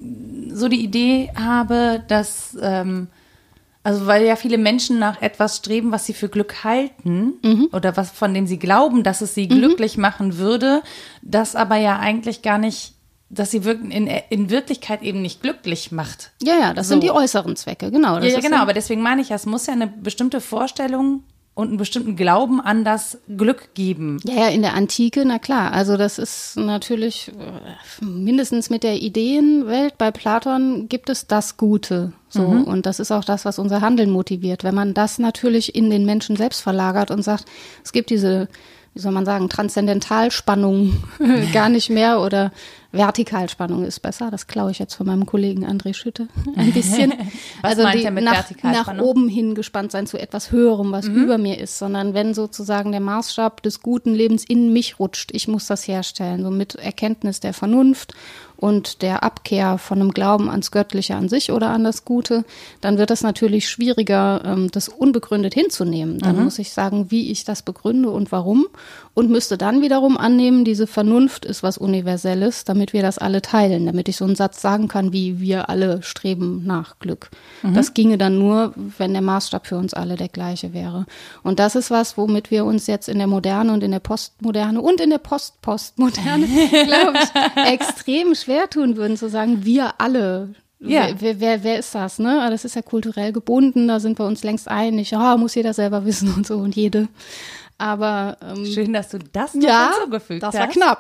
so die Idee habe, dass, ähm, also weil ja viele Menschen nach etwas streben, was sie für Glück halten oder was von dem sie glauben, dass es sie glücklich machen würde, das aber ja eigentlich gar nicht dass sie wirken in, in Wirklichkeit eben nicht glücklich macht. Ja, ja, das so. sind die äußeren Zwecke, genau. Das ja, ja ist genau, ja, aber deswegen meine ich, es muss ja eine bestimmte Vorstellung und einen bestimmten Glauben an das Glück geben. Ja, ja, in der Antike, na klar. Also das ist natürlich äh, mindestens mit der Ideenwelt. Bei Platon gibt es das Gute. So. Mhm. Und das ist auch das, was unser Handeln motiviert. Wenn man das natürlich in den Menschen selbst verlagert und sagt, es gibt diese, wie soll man sagen, Transzendentalspannung gar nicht mehr oder Vertikalspannung ist besser. Das klaue ich jetzt von meinem Kollegen André Schütte ein bisschen. Was also meint die er mit nach, Vertikalspannung? nach oben hin gespannt sein zu etwas Höherem, was mhm. über mir ist, sondern wenn sozusagen der Maßstab des guten Lebens in mich rutscht, ich muss das herstellen, so mit Erkenntnis der Vernunft und der Abkehr von einem Glauben ans Göttliche an sich oder an das Gute, dann wird es natürlich schwieriger, das unbegründet hinzunehmen. Dann mhm. muss ich sagen, wie ich das begründe und warum und müsste dann wiederum annehmen, diese Vernunft ist was Universelles, damit wir das alle teilen, damit ich so einen Satz sagen kann, wie wir alle streben nach Glück. Mhm. Das ginge dann nur, wenn der Maßstab für uns alle der gleiche wäre. Und das ist was, womit wir uns jetzt in der Moderne und in der Postmoderne und in der Post-Postmoderne, glaube ich, extrem schwer tun würden, zu sagen, wir alle. Ja. Wer, wer, wer ist das? Ne? Das ist ja kulturell gebunden, da sind wir uns längst einig. Ja, muss jeder selber wissen und so und jede. Aber ähm, schön, dass du das noch ja, hinzugefügt das hast. war knapp.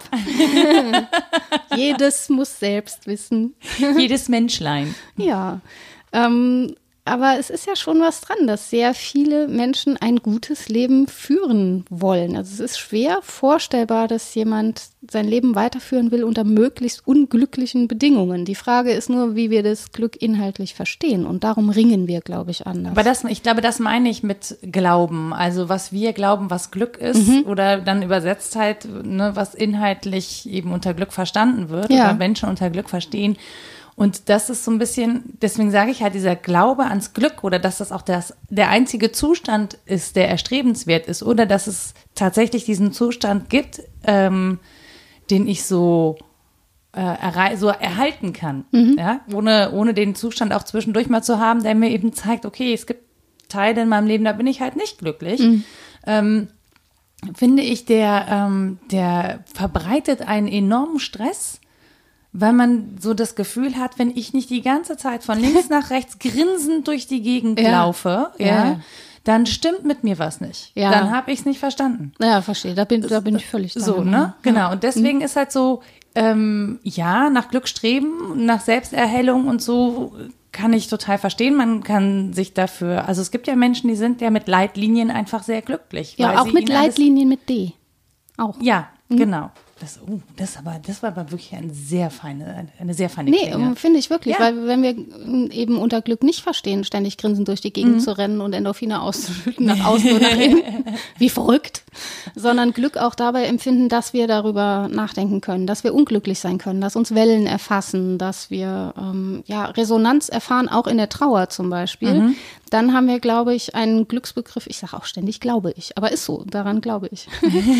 Jedes muss selbst wissen. Jedes Menschlein. Ja, ähm, aber es ist ja schon was dran, dass sehr viele Menschen ein gutes Leben führen wollen. Also es ist schwer vorstellbar, dass jemand sein Leben weiterführen will unter möglichst unglücklichen Bedingungen. Die Frage ist nur, wie wir das Glück inhaltlich verstehen. Und darum ringen wir, glaube ich, anders. Aber das, ich glaube, das meine ich mit Glauben. Also was wir glauben, was Glück ist, mhm. oder dann übersetzt halt, ne, was inhaltlich eben unter Glück verstanden wird, ja. oder Menschen unter Glück verstehen. Und das ist so ein bisschen, deswegen sage ich halt, dieser Glaube ans Glück oder dass das auch das, der einzige Zustand ist, der erstrebenswert ist oder dass es tatsächlich diesen Zustand gibt, ähm, den ich so, äh, errei- so erhalten kann, mhm. ja, ohne, ohne den Zustand auch zwischendurch mal zu haben, der mir eben zeigt, okay, es gibt Teile in meinem Leben, da bin ich halt nicht glücklich. Mhm. Ähm, finde ich, der, ähm, der verbreitet einen enormen Stress, weil man so das Gefühl hat, wenn ich nicht die ganze Zeit von links nach rechts grinsend durch die Gegend ja. laufe, ja, ja, dann stimmt mit mir was nicht. Ja. Dann habe ich es nicht verstanden. Ja, verstehe. Da bin, da bin ich völlig so, dran. ne? Genau. Und deswegen mhm. ist halt so, ähm, ja, nach Glück streben, nach Selbsterhellung und so kann ich total verstehen. Man kann sich dafür, also es gibt ja Menschen, die sind ja mit Leitlinien einfach sehr glücklich. Ja, auch mit Leitlinien mit D. Auch. Ja, mhm. genau. Das, oh, das, aber, das war aber wirklich eine sehr feine, eine sehr feine Nee, Klinge. finde ich wirklich, ja. weil wenn wir eben unter Glück nicht verstehen, ständig grinsend durch die Gegend mhm. zu rennen und Endorphine auszuschütten, nach außen und nach innen, wie verrückt, sondern Glück auch dabei empfinden, dass wir darüber nachdenken können, dass wir unglücklich sein können, dass uns Wellen erfassen, dass wir ähm, ja Resonanz erfahren, auch in der Trauer zum Beispiel. Mhm. Dann haben wir, glaube ich, einen Glücksbegriff, ich sage auch ständig, glaube ich, aber ist so, daran glaube ich.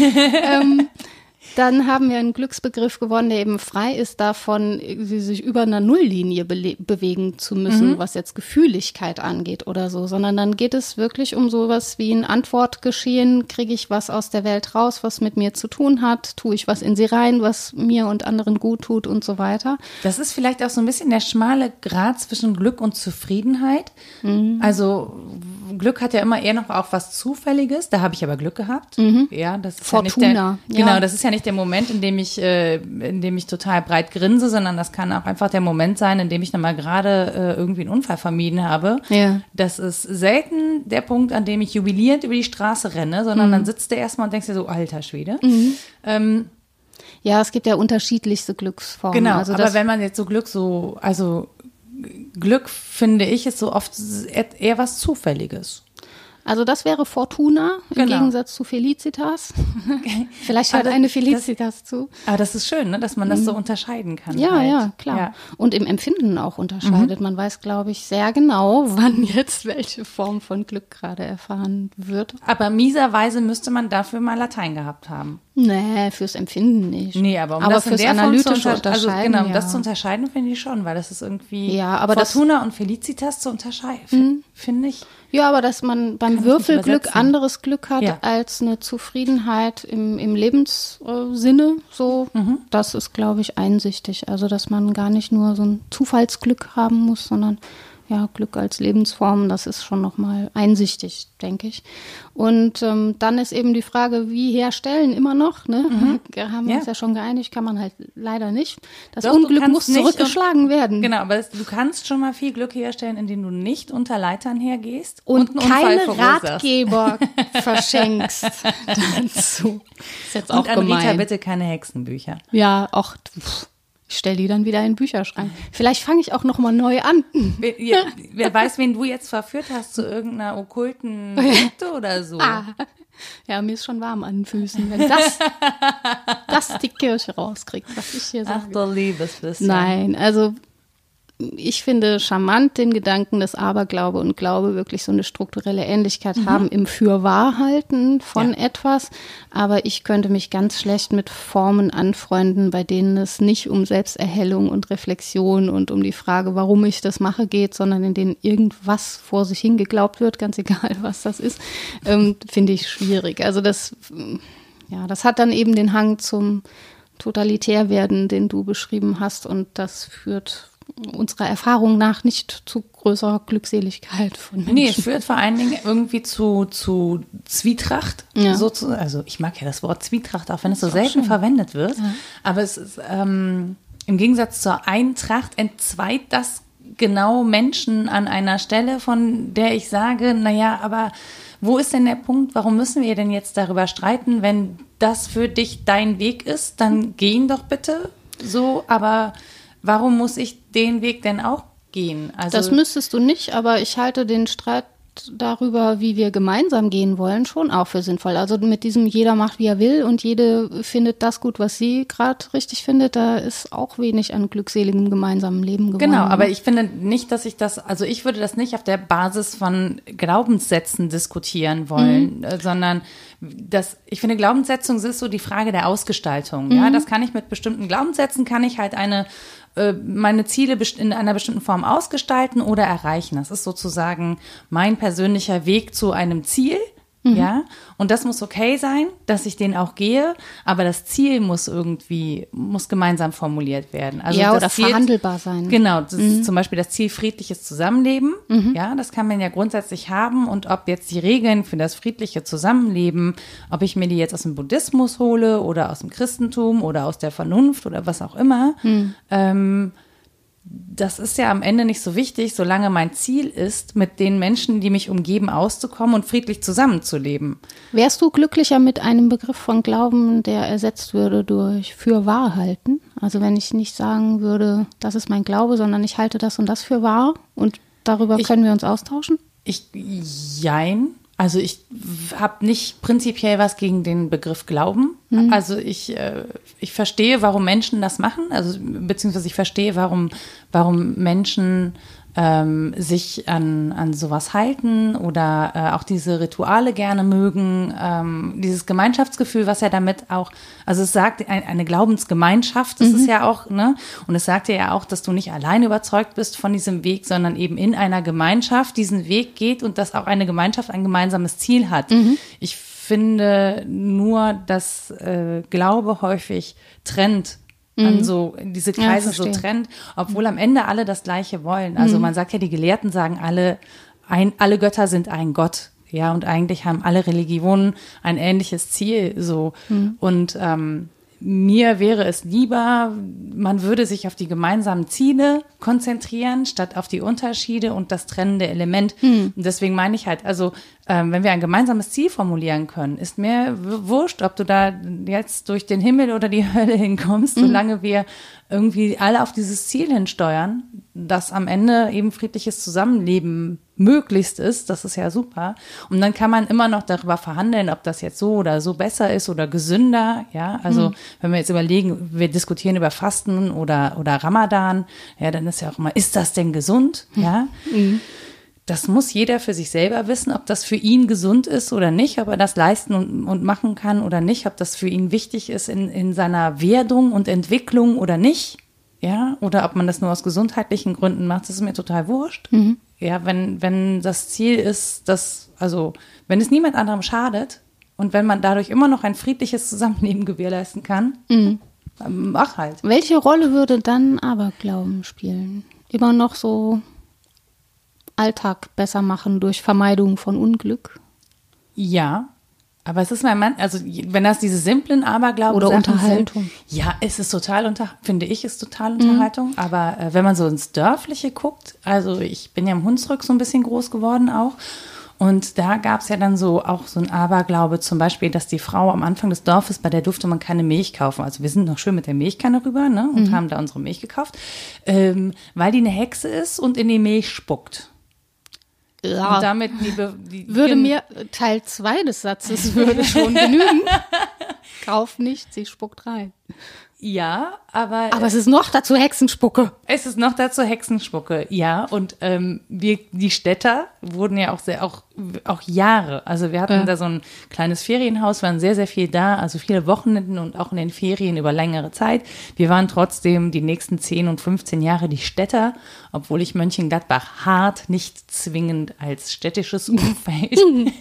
ähm, Dann haben wir einen Glücksbegriff gewonnen, der eben frei ist davon, sich über einer Nulllinie be- bewegen zu müssen, mhm. was jetzt Gefühligkeit angeht oder so, sondern dann geht es wirklich um sowas wie ein Antwortgeschehen, kriege ich was aus der Welt raus, was mit mir zu tun hat, tue ich was in sie rein, was mir und anderen gut tut und so weiter. Das ist vielleicht auch so ein bisschen der schmale Grat zwischen Glück und Zufriedenheit. Mhm. Also Glück hat ja immer eher noch auch was Zufälliges, da habe ich aber Glück gehabt. Mhm. Ja, das ist Fortuna. Ja nicht der, genau, ja. das ist ja nicht der Moment, in dem ich, äh, in dem ich total breit grinse, sondern das kann auch einfach der Moment sein, in dem ich nochmal gerade äh, irgendwie einen Unfall vermieden habe. Ja. Das ist selten der Punkt, an dem ich jubilierend über die Straße renne, sondern mhm. dann sitzt du erstmal und denkst dir so, alter Schwede. Mhm. Ähm, ja, es gibt ja unterschiedlichste Glücksformen. Genau, also aber wenn man jetzt so Glück so, also Glück, finde ich, ist so oft eher was Zufälliges. Also das wäre Fortuna im genau. Gegensatz zu Felicitas. Vielleicht hört eine Felicitas das, zu. Aber das ist schön, ne, dass man das so unterscheiden kann. Ja, halt. ja, klar. Ja. Und im Empfinden auch unterscheidet. Mhm. Man weiß, glaube ich, sehr genau, wann jetzt welche Form von Glück gerade erfahren wird. Aber mieserweise müsste man dafür mal Latein gehabt haben. Nee, fürs Empfinden nicht. Nee, aber um aber das fürs in der analytische Form zu unterscheiden. Also genau, um ja. das zu unterscheiden, finde ich schon, weil das ist irgendwie ja, aber Fortuna das, und Felicitas zu unterscheiden, mhm. finde ich. Ja, aber dass man beim ein Würfelglück anderes Glück hat ja. als eine Zufriedenheit im, im Lebenssinne, so, mhm. das ist, glaube ich, einsichtig. Also, dass man gar nicht nur so ein Zufallsglück haben muss, sondern ja, Glück als Lebensform, das ist schon nochmal einsichtig, denke ich. Und ähm, dann ist eben die Frage, wie herstellen immer noch, ne? Mhm. Wir haben ja. uns ja schon geeinigt, kann man halt leider nicht. Das Doch, Unglück muss zurückgeschlagen und, werden. Genau, aber das, du kannst schon mal viel Glück herstellen, indem du nicht unter Leitern hergehst und, und keine Ratgeber verschenkst dazu. Ist jetzt auch und an gemein. Rita bitte keine Hexenbücher. Ja, auch pff. Ich stelle die dann wieder in den Bücherschrank. Vielleicht fange ich auch noch mal neu an. Wer, wer weiß, wen du jetzt verführt hast zu irgendeiner okkulten Sekte oder so. Ah. Ja, mir ist schon warm an den Füßen, wenn das, das die Kirche rauskriegt, was ich hier sage. Ach du liebes bisschen. Nein, also ich finde charmant den Gedanken, dass Aberglaube und Glaube wirklich so eine strukturelle Ähnlichkeit mhm. haben im Fürwahrhalten von ja. etwas. Aber ich könnte mich ganz schlecht mit Formen anfreunden, bei denen es nicht um Selbsterhellung und Reflexion und um die Frage, warum ich das mache, geht, sondern in denen irgendwas vor sich hin geglaubt wird, ganz egal, was das ist, ähm, finde ich schwierig. Also das, ja, das hat dann eben den Hang zum Totalitärwerden, den du beschrieben hast, und das führt unserer Erfahrung nach nicht zu größerer Glückseligkeit von Menschen. Nee, es führt vor allen Dingen irgendwie zu, zu Zwietracht. Ja. So zu, also ich mag ja das Wort Zwietracht, auch wenn es so selten schön verwendet wird. Ja. Aber es ist ähm, im Gegensatz zur Eintracht entzweit das genau Menschen an einer Stelle, von der ich sage, naja, aber wo ist denn der Punkt, warum müssen wir denn jetzt darüber streiten, wenn das für dich dein Weg ist, dann geh ihn doch bitte so, aber warum muss ich den Weg denn auch gehen? Also das müsstest du nicht, aber ich halte den Streit darüber, wie wir gemeinsam gehen wollen, schon auch für sinnvoll. Also mit diesem jeder macht, wie er will und jede findet das gut, was sie gerade richtig findet, da ist auch wenig an glückseligem gemeinsamen Leben gewonnen. Genau, aber ich finde nicht, dass ich das, also ich würde das nicht auf der Basis von Glaubenssätzen diskutieren wollen, mhm. sondern das, ich finde, Glaubenssetzung ist so die Frage der Ausgestaltung. Mhm. Ja, das kann ich mit bestimmten Glaubenssätzen, kann ich halt eine meine Ziele in einer bestimmten Form ausgestalten oder erreichen. Das ist sozusagen mein persönlicher Weg zu einem Ziel. Mhm. Ja, und das muss okay sein, dass ich den auch gehe, aber das Ziel muss irgendwie, muss gemeinsam formuliert werden. Also ja, das oder Ziel, verhandelbar sein. Genau, das mhm. ist zum Beispiel das Ziel friedliches Zusammenleben. Mhm. Ja, das kann man ja grundsätzlich haben, und ob jetzt die Regeln für das friedliche Zusammenleben, ob ich mir die jetzt aus dem Buddhismus hole oder aus dem Christentum oder aus der Vernunft oder was auch immer, mhm. ähm, das ist ja am Ende nicht so wichtig, solange mein Ziel ist, mit den Menschen, die mich umgeben, auszukommen und friedlich zusammenzuleben. Wärst du glücklicher mit einem Begriff von Glauben, der ersetzt würde durch für wahr halten? Also wenn ich nicht sagen würde, das ist mein Glaube, sondern ich halte das und das für wahr und darüber ich, können wir uns austauschen? Ich, jein. Also ich habe nicht prinzipiell was gegen den Begriff Glauben. Mhm. Also ich, äh, ich verstehe, warum Menschen das machen, also beziehungsweise ich verstehe, warum, warum Menschen ähm, sich an, an sowas halten oder äh, auch diese Rituale gerne mögen, ähm, dieses Gemeinschaftsgefühl, was ja damit auch, also es sagt ein, eine Glaubensgemeinschaft, das mhm. ist ja auch, ne, und es sagt ja auch, dass du nicht alleine überzeugt bist von diesem Weg, sondern eben in einer Gemeinschaft diesen Weg geht und dass auch eine Gemeinschaft ein gemeinsames Ziel hat. Mhm. Ich finde nur, dass äh, Glaube häufig trennt, an so diese Kreise ja, so trennt, obwohl am Ende alle das Gleiche wollen. Also mhm. man sagt ja, die Gelehrten sagen alle, ein, alle Götter sind ein Gott. Ja, und eigentlich haben alle Religionen ein ähnliches Ziel. So. Mhm. Und ähm, mir wäre es lieber, man würde sich auf die gemeinsamen Ziele konzentrieren, statt auf die Unterschiede und das trennende Element. Mhm. Und deswegen meine ich halt, also ähm, wenn wir ein gemeinsames Ziel formulieren können, ist mir wurscht, ob du da jetzt durch den Himmel oder die Hölle hinkommst, mhm. solange wir irgendwie alle auf dieses Ziel hinsteuern, dass am Ende eben friedliches Zusammenleben möglichst ist, das ist ja super. Und dann kann man immer noch darüber verhandeln, ob das jetzt so oder so besser ist oder gesünder, ja. Also, mhm. wenn wir jetzt überlegen, wir diskutieren über Fasten oder, oder Ramadan, ja, dann ist ja auch immer, ist das denn gesund, ja? Mhm. Das muss jeder für sich selber wissen, ob das für ihn gesund ist oder nicht, ob er das leisten und, und machen kann oder nicht, ob das für ihn wichtig ist in, in seiner Werdung und Entwicklung oder nicht, ja, oder ob man das nur aus gesundheitlichen Gründen macht, das ist mir total wurscht. Mhm. Ja, wenn, wenn das Ziel ist, dass, also wenn es niemand anderem schadet und wenn man dadurch immer noch ein friedliches Zusammenleben gewährleisten kann, mhm. mach halt. Welche Rolle würde dann Aberglauben spielen? Immer noch so Alltag besser machen durch Vermeidung von Unglück? Ja, aber es ist mein Mann, also wenn das diese simplen Aberglauben oder Unterhaltung. Sind, ja, es ist total unter, finde ich, ist total Unterhaltung. Mhm. Aber äh, wenn man so ins Dörfliche guckt, also ich bin ja im Hunsrück so ein bisschen groß geworden auch. Und da gab es ja dann so auch so ein Aberglaube, zum Beispiel, dass die Frau am Anfang des Dorfes, bei der durfte man keine Milch kaufen. Also wir sind noch schön mit der Milchkanne rüber, ne, und mhm. haben da unsere Milch gekauft, ähm, weil die eine Hexe ist und in die Milch spuckt. Ja. Und damit die, die würde mir Teil zwei des Satzes würde schon genügen. Kauf nicht, sie spuckt rein. Ja, aber... Aber es ist noch dazu Hexenspucke. Es ist noch dazu Hexenspucke, ja. Und ähm, wir, die Städter wurden ja auch sehr, auch, auch Jahre. Also wir hatten ja. da so ein kleines Ferienhaus, waren sehr, sehr viel da, also viele Wochenenden und auch in den Ferien über längere Zeit. Wir waren trotzdem die nächsten zehn und fünfzehn Jahre die Städter, obwohl ich Mönchengladbach hart nicht zwingend als städtisches Umfeld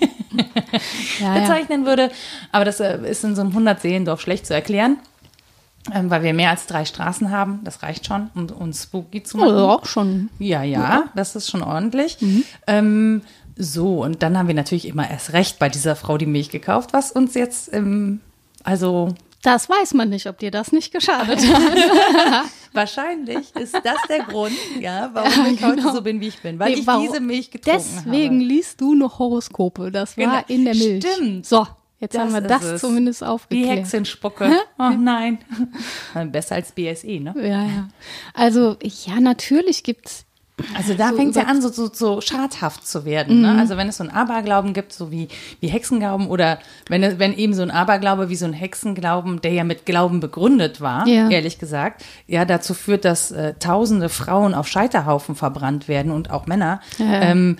ja, bezeichnen ja. würde. Aber das ist in so einem hundert-Seelendorf schlecht zu erklären. Ähm, weil wir mehr als drei Straßen haben, das reicht schon, um uns spooky zu machen. Oh, auch schon. Ja, ja, ja, das ist schon ordentlich. Mhm. Ähm, so, und dann haben wir natürlich immer erst recht bei dieser Frau die Milch gekauft, was uns jetzt, ähm, also... Das weiß man nicht, ob dir das nicht geschadet hat. Wahrscheinlich ist das der Grund, ja, warum ja, ich genau. heute so bin, wie ich bin, weil nee, ich warum? diese Milch getrunken Deswegen habe. Deswegen liest du noch Horoskope, das war genau. in der Milch. Stimmt. So. Jetzt das haben wir das es. zumindest aufgeklärt. Die Hexenspucke. Oh nein. Besser als B S E, ne? Ja, ja. Also, ja, natürlich gibt's. Also da so fängt es ja an, so, so, so schadhaft zu werden. Mhm. Ne? Also wenn es so einen Aberglauben gibt, so wie, wie Hexenglauben oder wenn, es, wenn eben so ein Aberglaube wie so ein Hexenglauben, der ja mit Glauben begründet war, ja. ehrlich gesagt, ja dazu führt, dass äh, tausende Frauen auf Scheiterhaufen verbrannt werden und auch Männer. Ja. Ähm,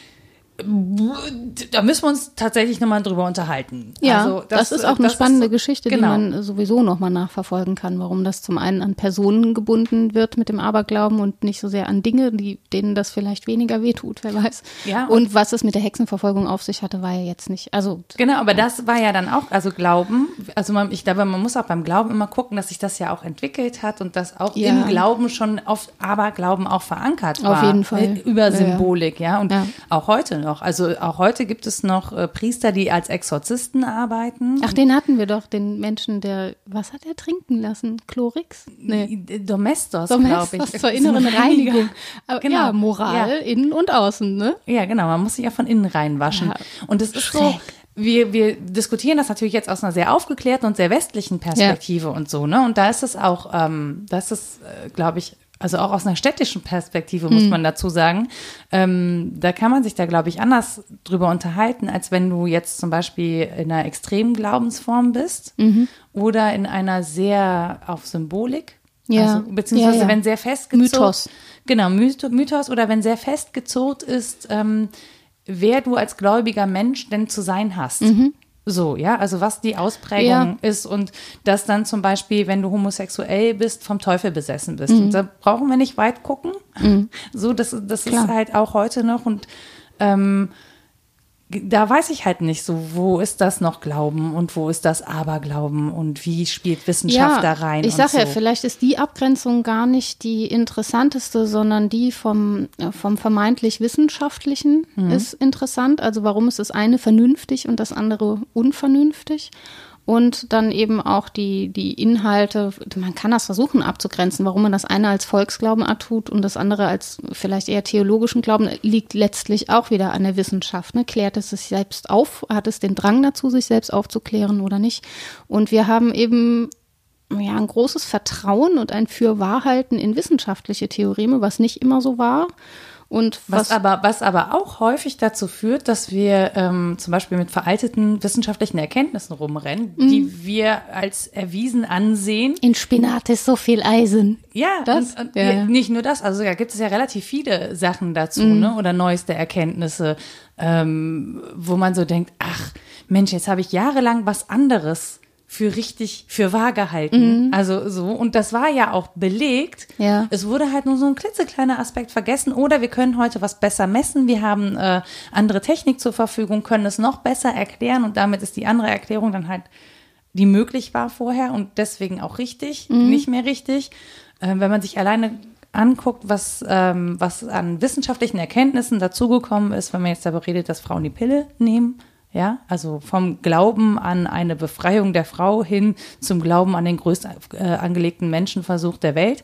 Da müssen wir uns tatsächlich nochmal drüber unterhalten. Ja, also das, das ist auch eine spannende so, Geschichte, genau. die man sowieso nochmal nachverfolgen kann, warum das zum einen an Personen gebunden wird mit dem Aberglauben und nicht so sehr an Dinge, die, denen das vielleicht weniger wehtut, wer weiß. Ja, und, und was es mit der Hexenverfolgung auf sich hatte, war ja jetzt nicht. Also genau, aber das war ja dann auch, also Glauben, also man, ich glaube, man muss auch beim Glauben immer gucken, dass sich das ja auch entwickelt hat und dass auch ja. im Glauben schon oft Aberglauben auch verankert war. Auf jeden Fall. Über Symbolik, ja, ja. und ja. auch heute noch. Also auch heute gibt es noch äh, Priester, die als Exorzisten arbeiten. Ach, den hatten wir doch, den Menschen, der, was hat er trinken lassen? Chlorix? Nee. Domestos, Domestos glaube ich. Zur inneren Reinigung. Aber genau. Ja, Moral, ja. innen und außen, ne? Ja, genau, man muss sich ja von innen reinwaschen. Ja. Und es ist Schräg. so, wir, wir diskutieren das natürlich jetzt aus einer sehr aufgeklärten und sehr westlichen Perspektive ja. und so, ne? Und da ist es auch, ähm, da ist es, äh, glaube ich, also auch aus einer städtischen Perspektive muss mhm. man dazu sagen, ähm, da kann man sich da, glaube ich, anders drüber unterhalten, als wenn du jetzt zum Beispiel in einer extremen Glaubensform bist mhm. oder in einer sehr auf Symbolik, ja. also, beziehungsweise ja, ja. wenn sehr festgezurrt, Mythos. Genau, Mythos oder wenn sehr festgezurrt ist, ähm, wer du als gläubiger Mensch denn zu sein hast. Mhm. So, ja, also was die Ausprägung ja. ist und dass dann zum Beispiel, wenn du homosexuell bist, vom Teufel besessen bist. Mhm. Und da brauchen wir nicht weit gucken. Mhm. So, das, das ist halt auch heute noch und ähm, da weiß ich halt nicht so, wo ist das noch Glauben und wo ist das Aberglauben und wie spielt Wissenschaft ja, da rein? Ich sage so. ja, vielleicht ist die Abgrenzung gar nicht die interessanteste, sondern die vom, vom vermeintlich Wissenschaftlichen mhm. ist interessant. Also warum ist das eine vernünftig und das andere unvernünftig? Und dann eben auch die, die Inhalte, man kann das versuchen abzugrenzen, warum man das eine als Volksglauben tut und das andere als vielleicht eher theologischen Glauben, liegt letztlich auch wieder an der Wissenschaft. Ne? Klärt es sich selbst auf, hat es den Drang dazu, sich selbst aufzuklären oder nicht? Und wir haben eben ja ein großes Vertrauen und ein Fürwahrhalten in wissenschaftliche Theoreme, was nicht immer so war. Und was, was, aber, was aber auch häufig dazu führt, dass wir ähm, zum Beispiel mit veralteten wissenschaftlichen Erkenntnissen rumrennen, mm. die wir als erwiesen ansehen. In Spinat ist so viel Eisen. Ja, das, und, und ja. nicht nur das, also da gibt es ja relativ viele Sachen dazu, mm. ne? Oder neueste Erkenntnisse, ähm, wo man so denkt, ach Mensch, jetzt habe ich jahrelang was anderes für richtig, für wahr gehalten. Mhm. Also so. Und das war ja auch belegt. Ja. Es wurde halt nur so ein klitzekleiner Aspekt vergessen. Oder wir können heute was besser messen. Wir haben äh, andere Technik zur Verfügung, können es noch besser erklären. Und damit ist die andere Erklärung dann halt, die möglich war vorher und deswegen auch richtig, mhm. nicht mehr richtig. Äh, wenn man sich alleine anguckt, was, ähm, was an wissenschaftlichen Erkenntnissen dazugekommen ist, wenn man jetzt darüber redet, dass Frauen die Pille nehmen. Ja, also vom Glauben an eine Befreiung der Frau hin zum Glauben an den größt äh, angelegten Menschenversuch der Welt.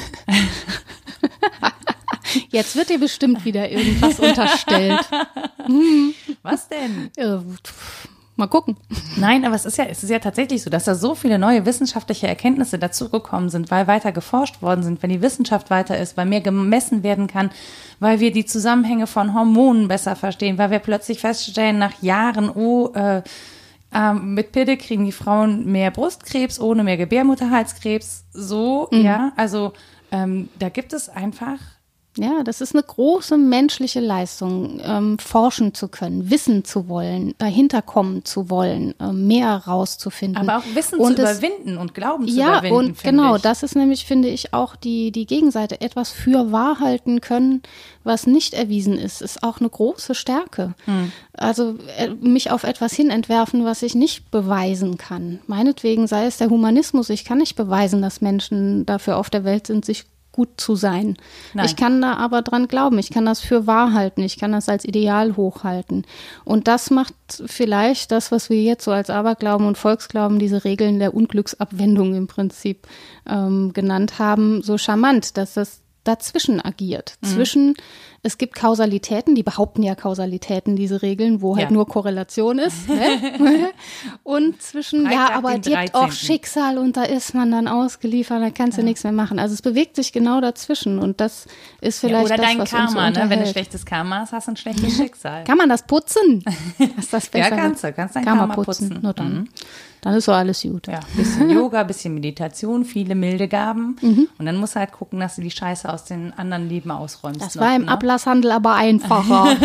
Jetzt wird dir bestimmt wieder irgendwas unterstellt. Hm. Was denn? Äh, mal gucken. Nein, aber es ist ja, es ist ja tatsächlich so, dass da so viele neue wissenschaftliche Erkenntnisse dazugekommen sind, weil weiter geforscht worden sind, wenn die Wissenschaft weiter ist, weil mehr gemessen werden kann, weil wir die Zusammenhänge von Hormonen besser verstehen, weil wir plötzlich feststellen nach Jahren, oh, äh, äh, mit Pille kriegen die Frauen mehr Brustkrebs, ohne mehr Gebärmutterhalskrebs, so, mhm. ja, also ähm, da gibt es einfach Ja, das ist eine große menschliche Leistung, ähm, forschen zu können, wissen zu wollen, dahinter kommen zu wollen, äh, mehr rauszufinden. Aber auch Wissen und zu es, überwinden und Glauben zu ja, überwinden, und genau, ich. Das ist nämlich, finde ich, auch die, die Gegenseite. Etwas für wahr halten können, was nicht erwiesen ist, ist auch eine große Stärke. Hm. Also äh, mich auf etwas hin entwerfen, was ich nicht beweisen kann. Meinetwegen sei es der Humanismus. Ich kann nicht beweisen, dass Menschen dafür auf der Welt sind, sich gut zu sein. Nein. Ich kann da aber dran glauben, ich kann das für wahr halten, ich kann das als Ideal hochhalten. Und das macht vielleicht das, was wir jetzt so als Aberglauben und Volksglauben, diese Regeln der Unglücksabwendung im Prinzip ähm, genannt haben, so charmant, dass das dazwischen agiert. Mhm. Zwischen, es gibt Kausalitäten, die behaupten ja Kausalitäten, diese Regeln, wo halt ja. nur Korrelation ist. Ne? Und zwischen, Freitag, ja, aber es gibt auch Schicksal und da ist man dann ausgeliefert, da kannst du ja. nichts mehr machen. Also es bewegt sich genau dazwischen und das ist vielleicht ja, oder das, dein was Karma, uns so ne? Wenn du schlechtes Karma hast, hast du ein schlechtes Schicksal. Kann man das putzen? Ist das besser? Ja, kannst du. Kannst dein Karma, Karma putzen. putzen. Nur dann. Mhm. Dann ist so alles gut. Ja, bisschen Yoga, bisschen Meditation, viele milde Gaben. Mhm. Und dann musst du halt gucken, dass du die Scheiße aus den anderen Leben ausräumst. Das noch, war im ne? Ablasshandel aber einfacher.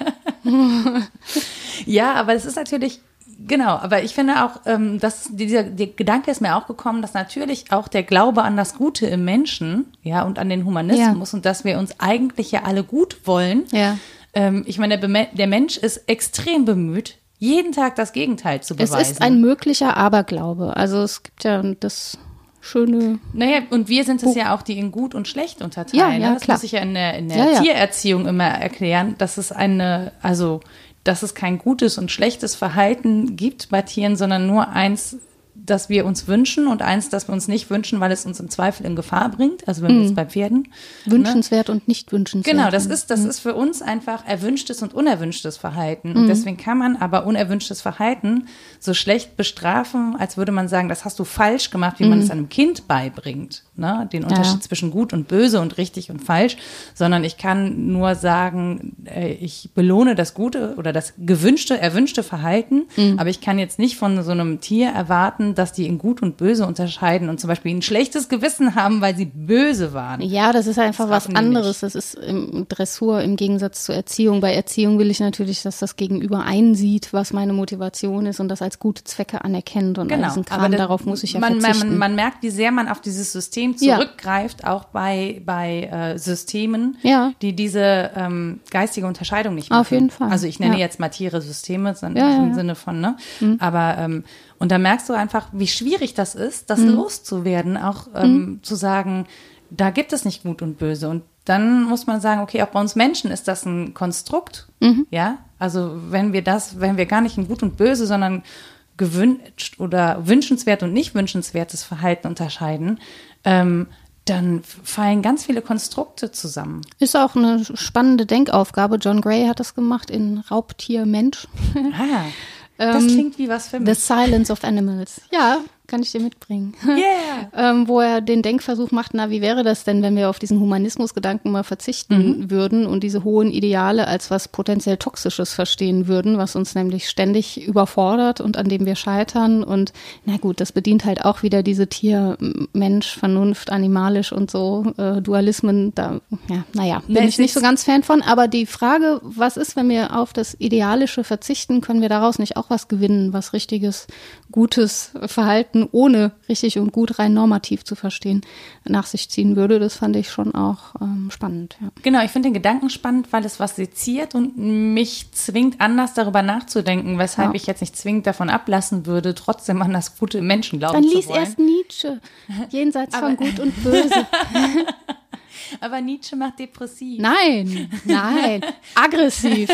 Ja, aber es ist natürlich, genau, aber ich finde auch, ähm, dass dieser der Gedanke ist mir auch gekommen, dass natürlich auch der Glaube an das Gute im Menschen, ja, und an den Humanismus ja. und dass wir uns eigentlich ja alle gut wollen. Ja. Ähm, ich meine, der, der Mensch ist extrem bemüht, jeden Tag das Gegenteil zu beweisen. Es ist ein möglicher Aberglaube. Also es gibt ja das schöne Naja, und wir sind es ja auch, die in gut und schlecht unterteilen. Ja, ja, das klar. muss ich ja in der, in der ja, ja. Tiererziehung immer erklären, dass es eine, also dass es kein gutes und schlechtes Verhalten gibt bei Tieren, sondern nur eins, das wir uns wünschen und eins, das wir uns nicht wünschen, weil es uns im Zweifel in Gefahr bringt. Also wenn wir jetzt bei Pferden. Wünschenswert ne? und nicht wünschenswert. Genau, das ist, das ist für uns einfach erwünschtes und unerwünschtes Verhalten. Und mhm. deswegen kann man aber unerwünschtes Verhalten so schlecht bestrafen, als würde man sagen, das hast du falsch gemacht, wie mhm. man es einem Kind beibringt. Ne? Den Unterschied ja. zwischen gut und böse und richtig und falsch. Sondern ich kann nur sagen, ich belohne das gute oder das gewünschte, erwünschte Verhalten. Mhm. Aber ich kann jetzt nicht von so einem Tier erwarten, dass die in gut und böse unterscheiden und zum Beispiel ein schlechtes Gewissen haben, weil sie böse waren. Ja, das ist einfach das was anderes. Das ist im Dressur im Gegensatz zur Erziehung. Bei Erziehung will ich natürlich, dass das Gegenüber einsieht, was meine Motivation ist und das als gute Zwecke anerkennt und genau. all diesen Kram, aber das, darauf muss ich ja man, verzichten. Man, man merkt, wie sehr man auf dieses System zurückgreift, ja. auch bei, bei äh, Systemen, ja. die diese ähm, geistige Unterscheidung nicht machen. Auf jeden Fall. Also ich nenne ja. jetzt mal Tiere Systeme, ja, im ja. Sinne von, ne? Mhm. Aber ähm, und da merkst du einfach, wie schwierig das ist, das mhm. loszuwerden, auch ähm, mhm. zu sagen, da gibt es nicht gut und böse. Und dann muss man sagen, okay, auch bei uns Menschen ist das ein Konstrukt, mhm. ja. Also wenn wir das, wenn wir gar nicht in gut und böse, sondern gewünscht oder wünschenswert und nicht wünschenswertes Verhalten unterscheiden, ähm, dann fallen ganz viele Konstrukte zusammen. Ist auch eine spannende Denkaufgabe. John Gray hat das gemacht in Raubtier Mensch. Ah. Das klingt wie was für mich. The Silence of Animals. Ja, kann ich dir mitbringen. Yeah. ähm, wo er den Denkversuch macht, na, wie wäre das denn, wenn wir auf diesen Humanismusgedanken mal verzichten mhm. würden und diese hohen Ideale als was potenziell Toxisches verstehen würden, was uns nämlich ständig überfordert und an dem wir scheitern. Und na gut, das bedient halt auch wieder diese Tier, Mensch, Vernunft, animalisch und so äh, Dualismen. Da, ja, naja, bin ich nicht so ganz Fan von. Aber die Frage, was ist, wenn wir auf das Idealische verzichten, können wir daraus nicht auch was gewinnen, was richtiges, gutes Verhalten, ohne richtig und gut rein normativ zu verstehen, nach sich ziehen würde. Das fand ich schon auch ähm, spannend. Ja. Genau, ich finde den Gedanken spannend, weil es was seziert und mich zwingt, anders darüber nachzudenken, weshalb ja. ich jetzt nicht zwingend davon ablassen würde, trotzdem an das gute Menschen glauben Dann zu wollen. Dann lies erst Nietzsche, jenseits von Gut und Böse. Aber Nietzsche macht depressiv. Nein, nein, aggressiv.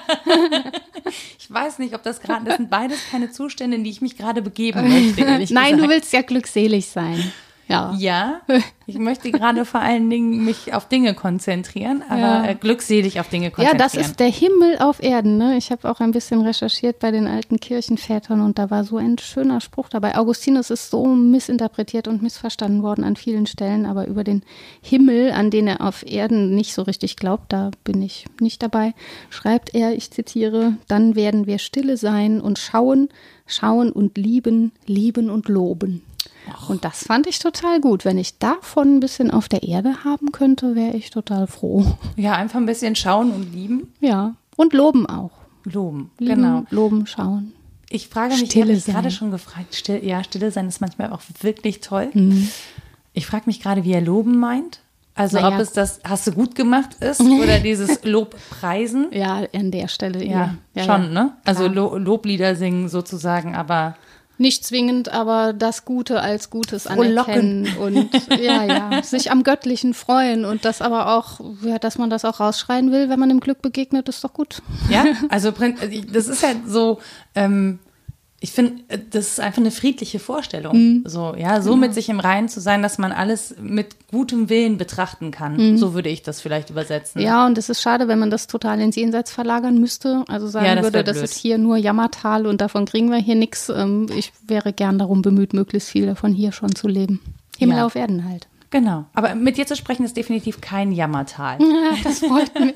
Ich weiß nicht, ob das gerade, das sind beides keine Zustände, in die ich mich gerade begeben möchte. Nein, gesagt. Du willst ja glückselig sein. Ja. Ja, ich möchte gerade vor allen Dingen mich auf Dinge konzentrieren, aber ja. äh, glückselig auf Dinge konzentrieren. Ja, das ist der Himmel auf Erden. Ne? Ich habe auch ein bisschen recherchiert bei den alten Kirchenvätern und da war so ein schöner Spruch dabei. Augustinus ist so missinterpretiert und missverstanden worden an vielen Stellen, aber über den Himmel, an den er auf Erden nicht so richtig glaubt, da bin ich nicht dabei, schreibt er, ich zitiere, dann werden wir stille sein und schauen, schauen und lieben, lieben und loben. Und das fand ich total gut. Wenn ich davon ein bisschen auf der Erde haben könnte, wäre ich total froh. Ja, einfach ein bisschen schauen und lieben. Ja, und loben auch. Loben, lieben, genau. Loben, schauen. Ich frage mich, Stille ich habe mich gerade schon gefragt, still, ja, stille sein ist manchmal auch wirklich toll. Mhm. Ich frage mich gerade, wie er loben meint. Also naja. ob es das hast du gut gemacht ist oder dieses Lobpreisen. Ja, an der Stelle. Ja, ja schon, ja. ne? Also Lo- Loblieder singen sozusagen, aber nicht zwingend, aber das Gute als Gutes anerkennen und ja, ja, sich am Göttlichen freuen und das aber auch, ja, dass man das auch rausschreien will, wenn man dem Glück begegnet, ist doch gut. Ja, also das ist halt so, ähm, ich finde, das ist einfach eine friedliche Vorstellung. Mhm. So, ja, so genau. mit sich im Reinen zu sein, dass man alles mit gutem Willen betrachten kann. Mhm. So würde ich das vielleicht übersetzen. Ja, und es ist schade, wenn man das total ins Jenseits verlagern müsste. Also sagen ja, das würde, das ist hier nur Jammertal und davon kriegen wir hier nichts. Ich wäre gern darum bemüht, möglichst viel davon hier schon zu leben. Himmel ja. auf Erden halt. Genau, aber mit dir zu sprechen ist definitiv kein Jammertal. Ja, das freut mich.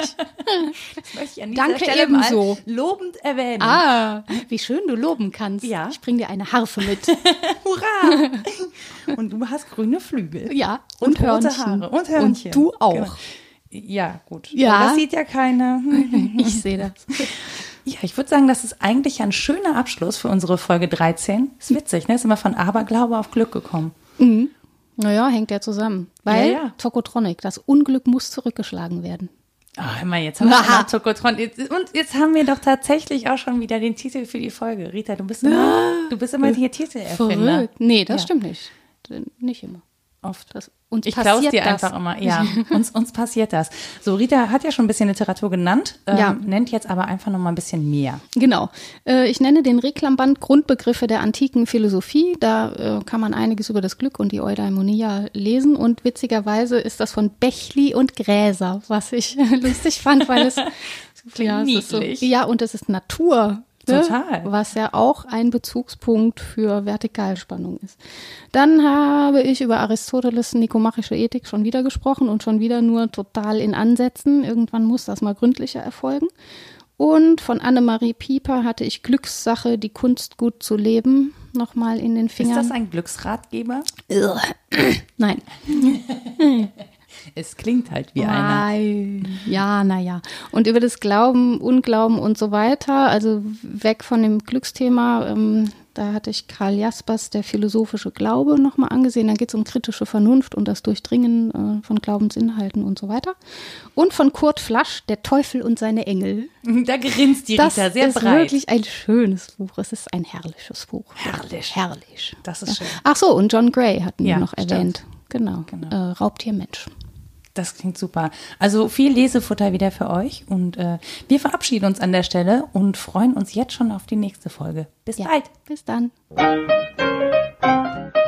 Das möchte ich an dieser Danke Stelle ebenso. mal lobend erwähnen. Ah, wie schön du loben kannst. Ja. Ich bringe dir eine Harfe mit. Hurra! Und du hast grüne Flügel. Ja, und, und rote Hörnchen. Haare. Und Hörnchen. Und du auch. Genau. Ja, gut. Ja. Aber das sieht ja keiner. Ich sehe das. Ja, ich würde sagen, das ist eigentlich ein schöner Abschluss für unsere Folge dreizehn. Ist witzig, ne? Ist immer von Aberglaube auf Glück gekommen. Mhm. Naja, hängt ja zusammen. Weil ja, ja. Tokotronic, das Unglück muss zurückgeschlagen werden. Ach, immer jetzt haben wir schon Tokotronic. Und jetzt haben wir doch tatsächlich auch schon wieder den Titel für die Folge. Rita, du bist immer, du bist immer hier Titelerfinder. Verrückt. Nee, das ja. stimmt nicht. Nicht immer. Oft. Das, uns ich klaue es dir das. einfach immer. Ja, uns, uns passiert das. So, Rita hat ja schon ein bisschen Literatur genannt, ähm, ja. nennt jetzt aber einfach noch mal ein bisschen mehr. Genau. Äh, ich nenne den Reklamband Grundbegriffe der antiken Philosophie. Da äh, kann man einiges über das Glück und die Eudaimonia lesen. Und witzigerweise ist das von Bechli und Gräser, was ich lustig fand, weil es, ja, es ist so, ja, und es ist Natur. Total. Was ja auch ein Bezugspunkt für Vertikalspannung ist. Dann habe ich über Aristoteles nikomachische Ethik schon wieder gesprochen und schon wieder nur total in Ansätzen. Irgendwann muss das mal gründlicher erfolgen. Und von Annemarie Pieper hatte ich Glückssache, die Kunst gut zu leben, nochmal in den Fingern. Ist das ein Glücksratgeber? Nein. Es klingt halt wie einer. Ja, naja. Und über das Glauben, Unglauben und so weiter, also weg von dem Glücksthema, ähm, da hatte ich Karl Jaspers, der philosophische Glaube, nochmal angesehen. Da geht es um kritische Vernunft und das Durchdringen äh, von Glaubensinhalten und so weiter. Und von Kurt Flasch, Der Teufel und seine Engel. Da grinst die das Rita sehr breit. Das ist wirklich ein schönes Buch. Es ist ein herrliches Buch. Herrlich. Herrlich. Das ist schön. Ach so, und John Gray hatten ja, wir noch stimmt. erwähnt. Genau. genau. Äh, Raubtiermensch. Das klingt super. Also viel Lesefutter wieder für euch und äh, wir verabschieden uns an der Stelle und freuen uns jetzt schon auf die nächste Folge. Bis ja, bald. Bis dann.